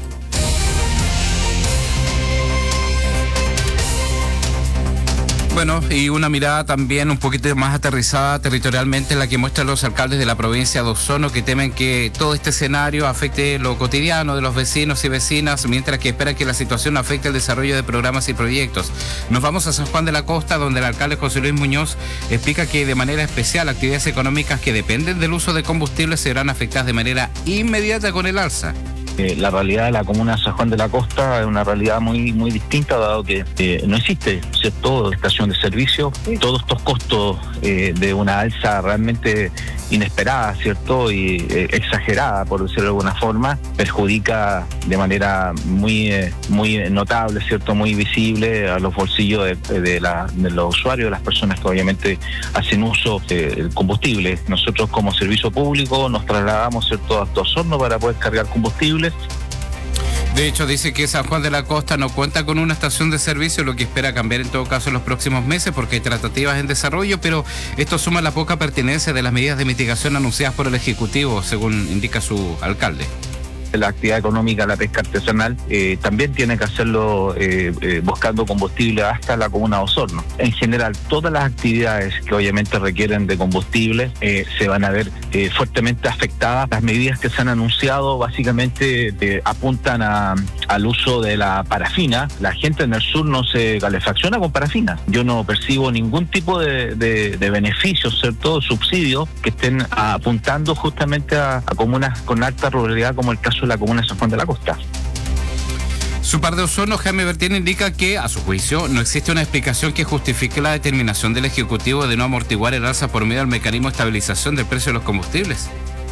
Bueno, y una mirada también un poquito más aterrizada territorialmente, la que muestran los alcaldes de la provincia de Osorno, que temen que todo este escenario afecte lo cotidiano de los vecinos y vecinas, mientras que esperan que la situación afecte el desarrollo de programas y proyectos. Nos vamos a San Juan de la Costa, donde el alcalde José Luis Muñoz explica que de manera especial actividades económicas que dependen del uso de combustibles serán afectadas de manera inmediata con el alza. Eh, la realidad de la comuna de San Juan de la Costa es una realidad muy muy distinta, dado que eh, no existe, ¿cierto?, estación de servicio. Todos estos costos eh, de una alza realmente inesperada, ¿cierto?, y eh, exagerada, por decirlo de alguna forma, perjudica de manera muy eh, muy notable, ¿cierto?, muy visible a los bolsillos de, de, la, de los usuarios, de las personas que obviamente hacen uso del combustible. Nosotros como servicio público nos trasladamos, ¿cierto?, hasta Osorno para poder cargar combustible. De hecho, dice que San Juan de la Costa no cuenta con una estación de servicio, lo que espera cambiar en todo caso en los próximos meses porque hay tratativas en desarrollo, pero esto suma la poca pertinencia de las medidas de mitigación anunciadas por el Ejecutivo, según indica su alcalde. La actividad económica, la pesca artesanal, eh, también tiene que hacerlo eh, eh, buscando combustible hasta la comuna de Osorno. En general, todas las actividades que obviamente requieren de combustible eh, se van a ver eh, fuertemente afectadas. Las medidas que se han anunciado básicamente eh, apuntan a, al uso de la parafina. La gente en el sur no se calefacciona con parafina. Yo no percibo ningún tipo de, de, de beneficios, ¿cierto?, subsidios que estén apuntando justamente a, a comunas con alta ruralidad, como el caso de la comuna de San Juan de la Costa. Su par de Osorno, Jaime Bertín, indica que, a su juicio, no existe una explicación que justifique la determinación del Ejecutivo de no amortiguar el alza por medio del mecanismo de estabilización del precio de los combustibles.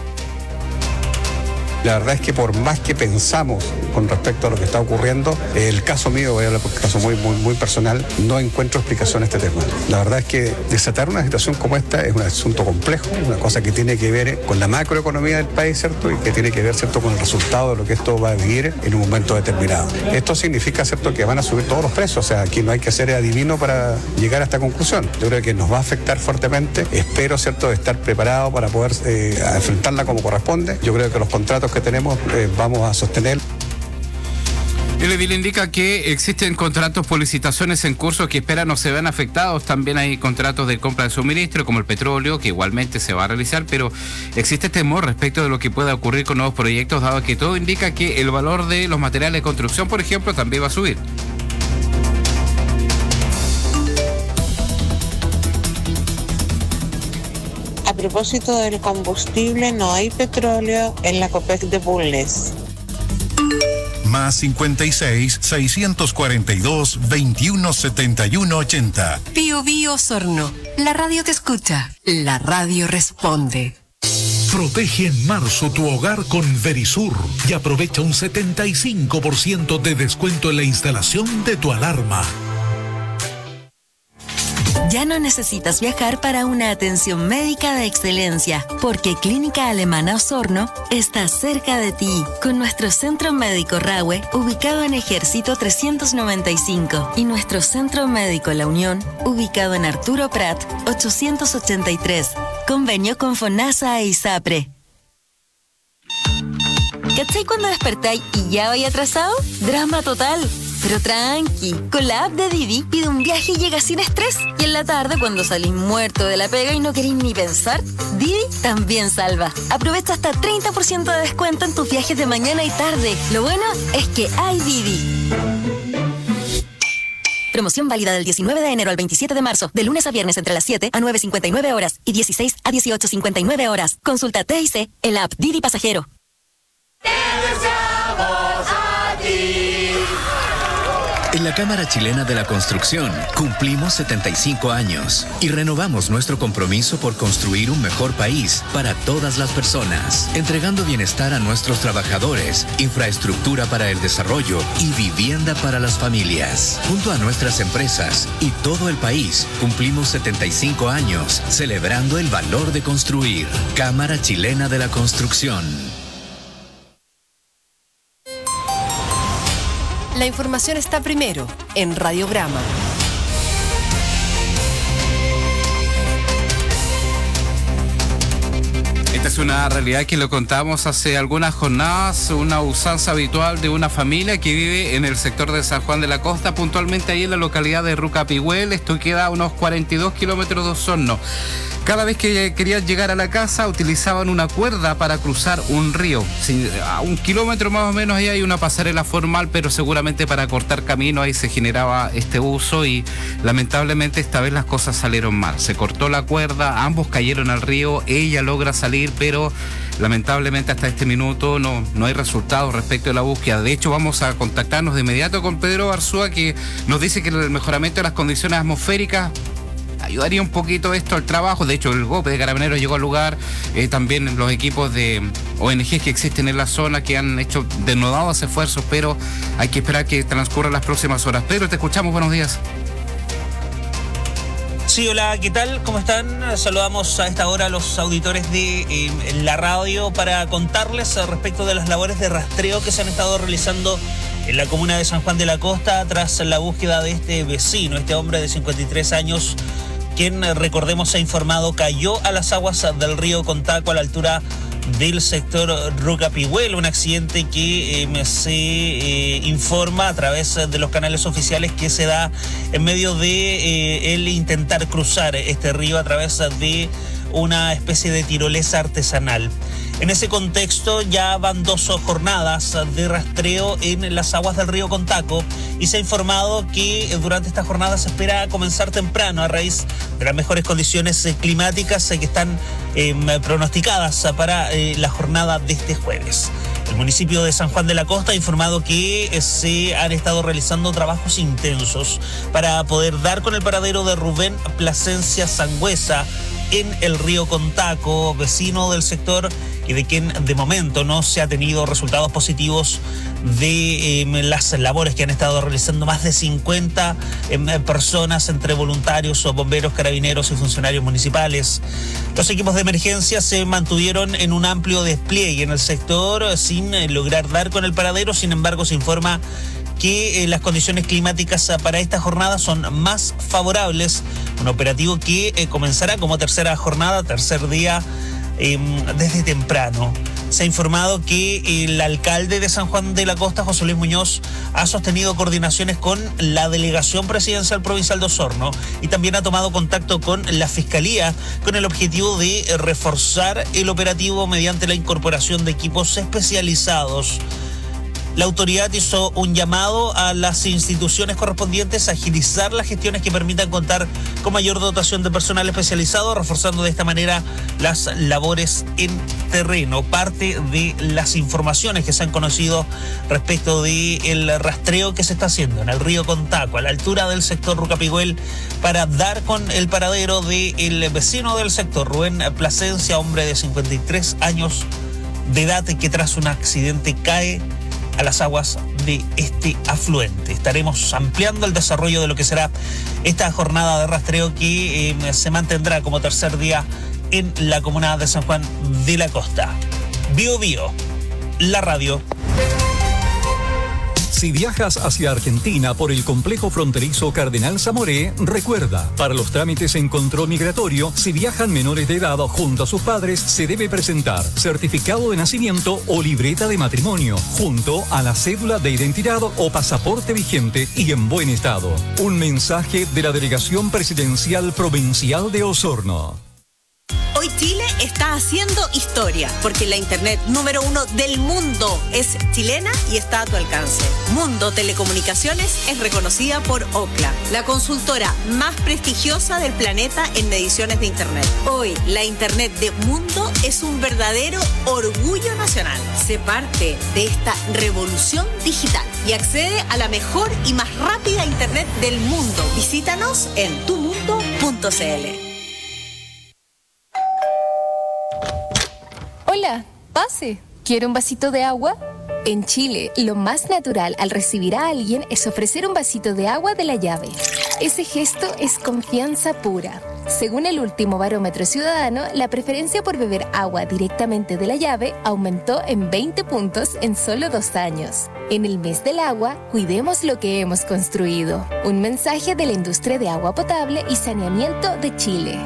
La verdad es que por más que pensamos con respecto a lo que está ocurriendo, el caso mío, voy a hablar por un caso muy, muy, muy personal, no encuentro explicación a este tema. La verdad es que desatar una situación como esta es un asunto complejo, una cosa que tiene que ver con la macroeconomía del país, ¿cierto?, y que tiene que ver, ¿cierto?, con el resultado de lo que esto va a vivir en un momento determinado. Esto significa, ¿cierto?, que van a subir todos los precios, o sea, aquí no hay que ser adivino para llegar a esta conclusión. Yo creo que nos va a afectar fuertemente, espero, ¿cierto?, estar preparado para poder eh, enfrentarla como corresponde. Yo creo que los contratos que tenemos eh, vamos a sostener. El edil indica que existen contratos por licitaciones en curso que esperan no se vean afectados. También hay contratos de compra de suministro, como el petróleo, que igualmente se va a realizar, pero existe temor respecto de lo que pueda ocurrir con nuevos proyectos, dado que todo indica que el valor de los materiales de construcción, por ejemplo, también va a subir. A propósito del combustible, no hay petróleo en la COPEC de Bulnes. Más cincuenta y seis, seiscientos cuarenta y dos, veintiuno setenta y uno ochenta. Bio Bio Osorno. La radio te escucha. La radio responde. Protege en marzo tu hogar con Verisur y aprovecha un setenta y cinco por ciento de descuento en la instalación de tu alarma. Ya no necesitas viajar para una atención médica de excelencia, porque Clínica Alemana Osorno está cerca de ti, con nuestro Centro Médico Rahue, ubicado en Ejército trescientos noventa y cinco, y nuestro Centro Médico La Unión, ubicado en Arturo Prat ochocientos ochenta y tres. Convenio con FONASA e ISAPRE. ¿Cachai cuando despertáis y ya vais atrasado? Drama total. Pero tranqui, con la app de Didi pide un viaje y llega sin estrés. Y en la tarde, cuando salís muerto de la pega y no queréis ni pensar, Didi también salva. Aprovecha hasta treinta por ciento de descuento en tus viajes de mañana y tarde. Lo bueno es que hay Didi. Promoción válida del diecinueve de enero al veintisiete de marzo, de lunes a viernes entre las siete a nueve cincuenta y nueve horas y dieciséis a dieciocho cincuenta y nueve horas. Consulta T I C en la app Didi Pasajero. ¡Te deseamos a ti! En la Cámara Chilena de la Construcción cumplimos setenta y cinco años y renovamos nuestro compromiso por construir un mejor país para todas las personas, entregando bienestar a nuestros trabajadores, infraestructura para el desarrollo y vivienda para las familias. Junto a nuestras empresas y todo el país, cumplimos setenta y cinco años celebrando el valor de construir. Cámara Chilena de la Construcción. La información está primero en Radiograma. Esta es una realidad que lo contamos hace algunas jornadas, una usanza habitual de una familia que vive en el sector de San Juan de la Costa, puntualmente ahí en la localidad de Rucapihuel. Esto queda a unos cuarenta y dos kilómetros de Osorno. Cada vez que querían llegar a la casa utilizaban una cuerda para cruzar un río. A un kilómetro más o menos ahí hay una pasarela formal, pero seguramente para cortar camino ahí se generaba este uso y lamentablemente esta vez las cosas salieron mal. Se cortó la cuerda, ambos cayeron al río, ella logra salir, pero lamentablemente hasta este minuto no, no hay resultados respecto de la búsqueda. De hecho, vamos a contactarnos de inmediato con Pedro Arzúa, que nos dice que el mejoramiento de las condiciones atmosféricas ayudaría un poquito esto al trabajo. De hecho, el G O P de Carabineros llegó al lugar, eh, también los equipos de O N Ges que existen en la zona, que han hecho denodados esfuerzos, pero hay que esperar que transcurran las próximas horas. Pedro, te escuchamos, buenos días. Sí, hola, ¿qué tal? ¿Cómo están? Saludamos a esta hora a los auditores de eh, la radio para contarles respecto de las labores de rastreo que se han estado realizando en la comuna de San Juan de la Costa tras la búsqueda de este vecino, este hombre de cincuenta y tres años, quien, recordemos, se ha informado cayó a las aguas del río Contaco a la altura del sector Rucapihuel, un accidente que eh, se eh, informa a través de los canales oficiales que se da en medio de eh, el intentar cruzar este río a través de una especie de tirolesa artesanal. En ese contexto ya van dos jornadas de rastreo en las aguas del río Contaco y se ha informado que durante esta jornada se espera comenzar temprano a raíz de las mejores condiciones climáticas que están eh, pronosticadas para eh, la jornada de este jueves. El municipio de San Juan de la Costa ha informado que se han estado realizando trabajos intensos para poder dar con el paradero de Rubén Plasencia Sangüesa en el río Contaco, vecino del sector y de quien de momento no se ha tenido resultados positivos de eh, las labores que han estado realizando más de cincuenta eh, personas entre voluntarios o bomberos, carabineros y funcionarios municipales. Los equipos de emergencia se mantuvieron en un amplio despliegue en el sector sin eh, lograr dar con el paradero. Sin embargo, se informa que eh, las condiciones climáticas para esta jornada son más favorables. Un operativo que eh, comenzará como tercera jornada, tercer día, eh, desde temprano. Se ha informado que el alcalde de San Juan de la Costa, José Luis Muñoz, ha sostenido coordinaciones con la Delegación Presidencial Provincial de Osorno y también ha tomado contacto con la Fiscalía con el objetivo de reforzar el operativo mediante la incorporación de equipos especializados. La autoridad hizo un llamado a las instituciones correspondientes a agilizar las gestiones que permitan contar con mayor dotación de personal especializado, reforzando de esta manera las labores en terreno. Parte de las informaciones que se han conocido respecto del rastreo que se está haciendo en el río Contaco, a la altura del sector Rucapihuel, para dar con el paradero del vecino del sector, Rubén Plasencia, hombre de cincuenta y tres años de edad, que tras un accidente cae a las aguas de este afluente. Estaremos ampliando el desarrollo de lo que será esta jornada de rastreo que eh, se mantendrá como tercer día en la comuna de San Juan de la Costa. Bio Bio, la radio. Si viajas hacia Argentina por el complejo fronterizo Cardenal Zamoré, recuerda, para los trámites en control migratorio, si viajan menores de edad junto a sus padres, se debe presentar certificado de nacimiento o libreta de matrimonio, junto a la cédula de identidad o pasaporte vigente y en buen estado. Un mensaje de la Delegación Presidencial Provincial de Osorno. Hoy Chile está haciendo historia, porque la internet número uno del mundo es chilena y está a tu alcance. Mundo Telecomunicaciones es reconocida por Ookla, la consultora más prestigiosa del planeta en mediciones de internet. Hoy, la internet de Mundo es un verdadero orgullo nacional. Sé parte de esta revolución digital y accede a la mejor y más rápida internet del mundo. Visítanos en tu mundo punto c l. Hola, pase. ¿Quiere un vasito de agua? En Chile, lo más natural al recibir a alguien es ofrecer un vasito de agua de la llave. Ese gesto es confianza pura. Según el último barómetro ciudadano, la preferencia por beber agua directamente de la llave aumentó en veinte puntos en solo dos años. En el mes del agua, cuidemos lo que hemos construido. Un mensaje de la industria de agua potable y saneamiento de Chile.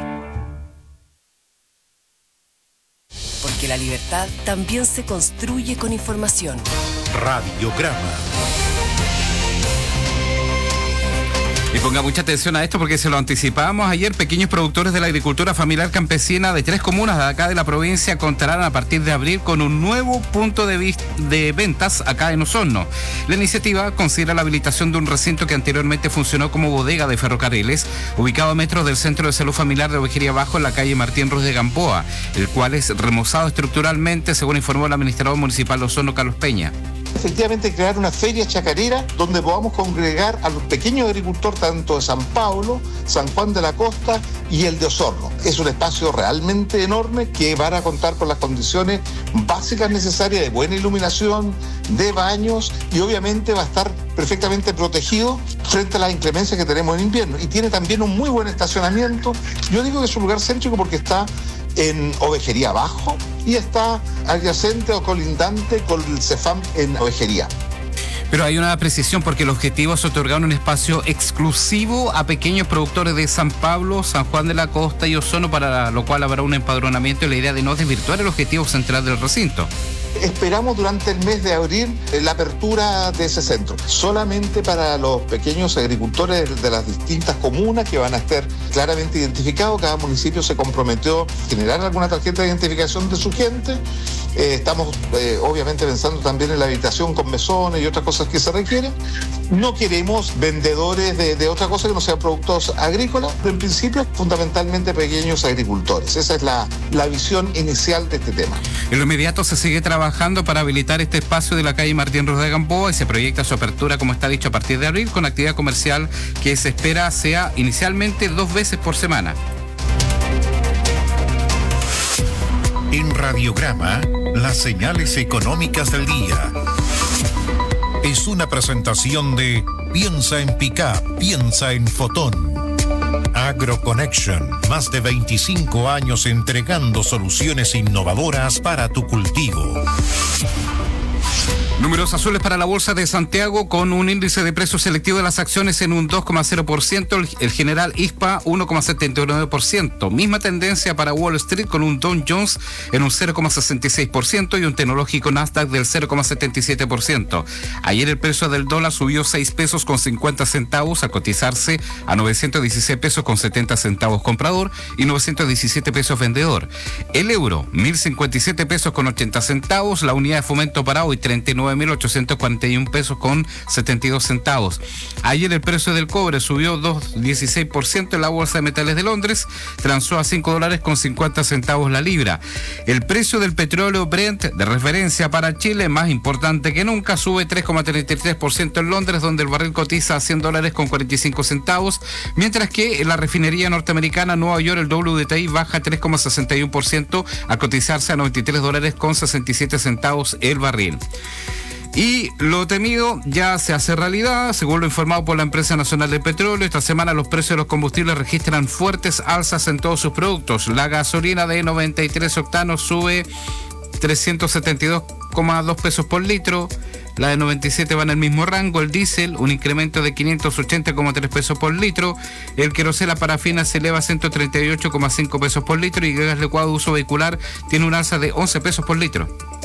Porque la libertad también se construye con información. Radiograma. Y ponga mucha atención a esto porque se lo anticipábamos ayer. Pequeños productores de la agricultura familiar campesina de tres comunas de acá de la provincia contarán a partir de abril con un nuevo punto de, vis- de ventas acá en Osorno. La iniciativa considera la habilitación de un recinto que anteriormente funcionó como bodega de ferrocarriles, ubicado a metros del Centro de Salud Familiar de Ovejería Bajo en la calle Martín Ruz de Gamboa, el cual es remozado estructuralmente, según informó el administrador municipal de Osorno, Carlos Peña. Efectivamente, crear una feria chacarera donde podamos congregar a los pequeños agricultores tanto de San Pablo, San Juan de la Costa y el de Osorno. Es un espacio realmente enorme que van a contar con las condiciones básicas necesarias de buena iluminación, de baños, y obviamente va a estar perfectamente protegido frente a las inclemencias que tenemos en invierno. Y tiene también un muy buen estacionamiento. Yo digo que es un lugar céntrico porque está en Ovejería Bajo y está adyacente o colindante con el Cefam en Ovejería. Pero hay una precisión porque el objetivo es otorgar un espacio exclusivo a pequeños productores de San Pablo, San Juan de la Costa y Osorno, para lo cual habrá un empadronamiento y la idea de no desvirtuar el objetivo central del recinto. Esperamos durante el mes de abril la apertura de ese centro, solamente para los pequeños agricultores de las distintas comunas que van a estar claramente identificados. Cada municipio se comprometió a generar alguna tarjeta de identificación de su gente. Eh, estamos eh, obviamente pensando también en la habitación con mesones y otras cosas que se requieren. No queremos vendedores de, de otra cosa que no sean productos agrícolas, pero en principio fundamentalmente pequeños agricultores. Esa es la, la visión inicial de este tema. En lo inmediato se sigue trabajando para habilitar este espacio de la calle Martín Ruz de Gamboa y se proyecta su apertura, como está dicho, a partir de abril, con actividad comercial que se espera sea inicialmente dos veces por semana. En Radiograma, las señales económicas del día. Es una presentación de Piensa en Pickup, piensa en Fotón. AgroConnection, más de veinticinco años entregando soluciones innovadoras para tu cultivo. Números azules para la Bolsa de Santiago, con un índice de precio selectivo de las acciones en un dos coma cero por ciento, el, el general I S P A uno coma setenta y nueve por ciento. Misma tendencia para Wall Street, con un Dow Jones en un cero coma sesenta y seis por ciento y un tecnológico Nasdaq del cero coma setenta y siete por ciento. Ayer el precio del dólar subió seis pesos con cincuenta centavos a cotizarse a novecientos dieciséis pesos con setenta centavos comprador y novecientos diecisiete pesos vendedor. El euro, mil cincuenta y siete pesos con ochenta centavos. La unidad de fomento para hoy, treinta y nueve mil ochocientos cuarenta y uno pesos con setenta y dos centavos. Ayer el precio del cobre subió dos coma dieciséis por ciento en la Bolsa de Metales de Londres, transó a cinco dólares con cincuenta centavos la libra. El precio del petróleo Brent de referencia para Chile, más importante que nunca, sube tres coma treinta y tres por ciento en Londres, donde el barril cotiza a cien dólares con cuarenta y cinco centavos, mientras que en la refinería norteamericana Nueva York el W T I baja tres coma sesenta y uno por ciento a cotizarse a noventa y tres dólares con sesenta y siete centavos el barril. Y lo temido ya se hace realidad, según lo informado por la Empresa Nacional de Petróleo. Esta semana los precios de los combustibles registran fuertes alzas en todos sus productos. La gasolina de noventa y tres octanos sube trescientos setenta y dos coma dos pesos por litro. La de noventa y siete va en el mismo rango. El diésel, un incremento de quinientos ochenta coma tres pesos por litro. El queroseno, la parafina, se eleva a ciento treinta y ocho coma cinco pesos por litro. Y el gas licuado de uso vehicular tiene un alza de once pesos por litro.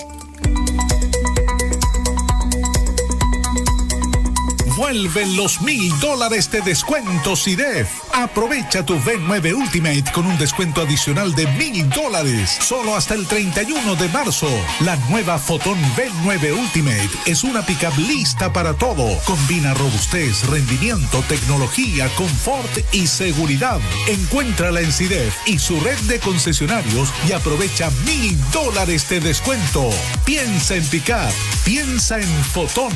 Vuelven los mil dólares de descuento C I D E F. Aprovecha tu V nueve Ultimate con un descuento adicional de mil dólares. Solo hasta el treinta y uno de marzo. La nueva Fotón V nueve Ultimate es una pickup lista para todo. Combina robustez, rendimiento, tecnología, confort y seguridad. Encuéntrala en C I D E F y su red de concesionarios y aprovecha mil dólares de descuento. Piensa en pickup. Piensa en Fotón.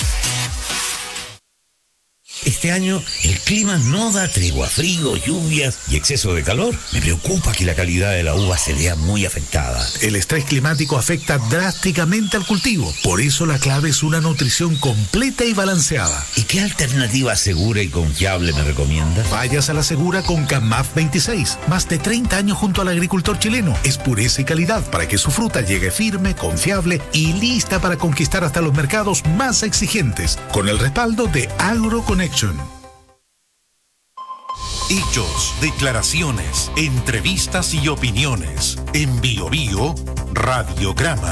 Este año el clima no da tregua, frío, lluvias y exceso de calor. Me preocupa que la calidad de la uva se vea muy afectada. El estrés climático afecta drásticamente al cultivo. Por eso la clave es una nutrición completa y balanceada. ¿Y qué alternativa segura y confiable me recomienda? Vayas a la segura con Camaf veintiséis. Más de treinta años junto al agricultor chileno. Es pureza y calidad para que su fruta llegue firme, confiable y lista para conquistar hasta los mercados más exigentes. Con el respaldo de AgroConnection. Hechos, declaraciones, entrevistas y opiniones. En Bio Bio, Radiograma.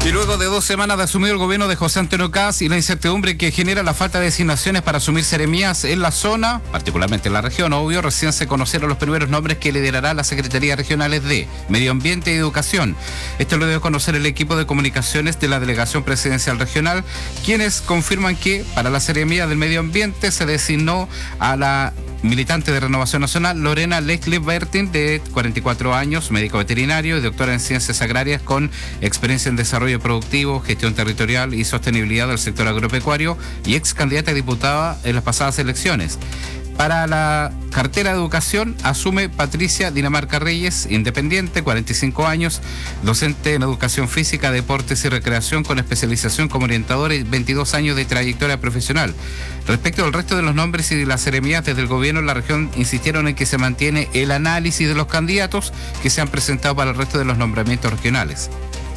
Y luego de dos semanas de asumir el gobierno de José Antonio Kast y la incertidumbre que genera la falta de designaciones para asumir seremías en la zona, particularmente en la región, obvio, recién se conocieron los primeros nombres que liderará las secretarías regionales de Medio Ambiente y Educación. Esto lo dio a conocer el equipo de comunicaciones de la Delegación Presidencial Regional, quienes confirman que para la seremía del Medio Ambiente se designó a la militante de Renovación Nacional, Lorena Leslie Bertin, de cuarenta y cuatro años, médico veterinario y doctora en ciencias agrarias con experiencia en desarrollo productivo, gestión territorial y sostenibilidad del sector agropecuario y ex candidata a diputada en las pasadas elecciones. Para la cartera de educación asume Patricia Dinamarca Reyes, independiente, cuarenta y cinco años, docente en educación física, deportes y recreación con especialización como orientadora y veintidós años de trayectoria profesional. Respecto al resto de los nombres y de las seremías, desde el gobierno de la región insistieron en que se mantiene el análisis de los candidatos que se han presentado para el resto de los nombramientos regionales.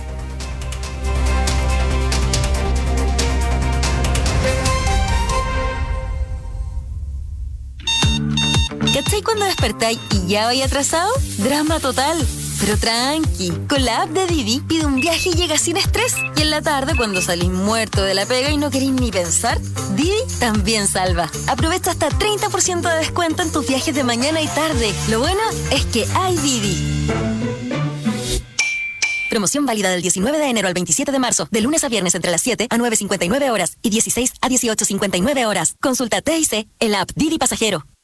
¿Cachai cuando despertáis y ya vais atrasado? Drama total. Pero tranqui, con la app de Didi pide un viaje y llega sin estrés. Y en la tarde, cuando salís muerto de la pega y no queréis ni pensar, Didi también salva. Aprovecha hasta treinta por ciento de descuento en tus viajes de mañana y tarde. Lo bueno es que hay Didi. Promoción válida del diecinueve de enero al veintisiete de marzo, de lunes a viernes entre las siete a nueve cincuenta y nueve horas y dieciséis a dieciocho cincuenta y nueve horas. Consulta T I C en la app Didi Pasajero.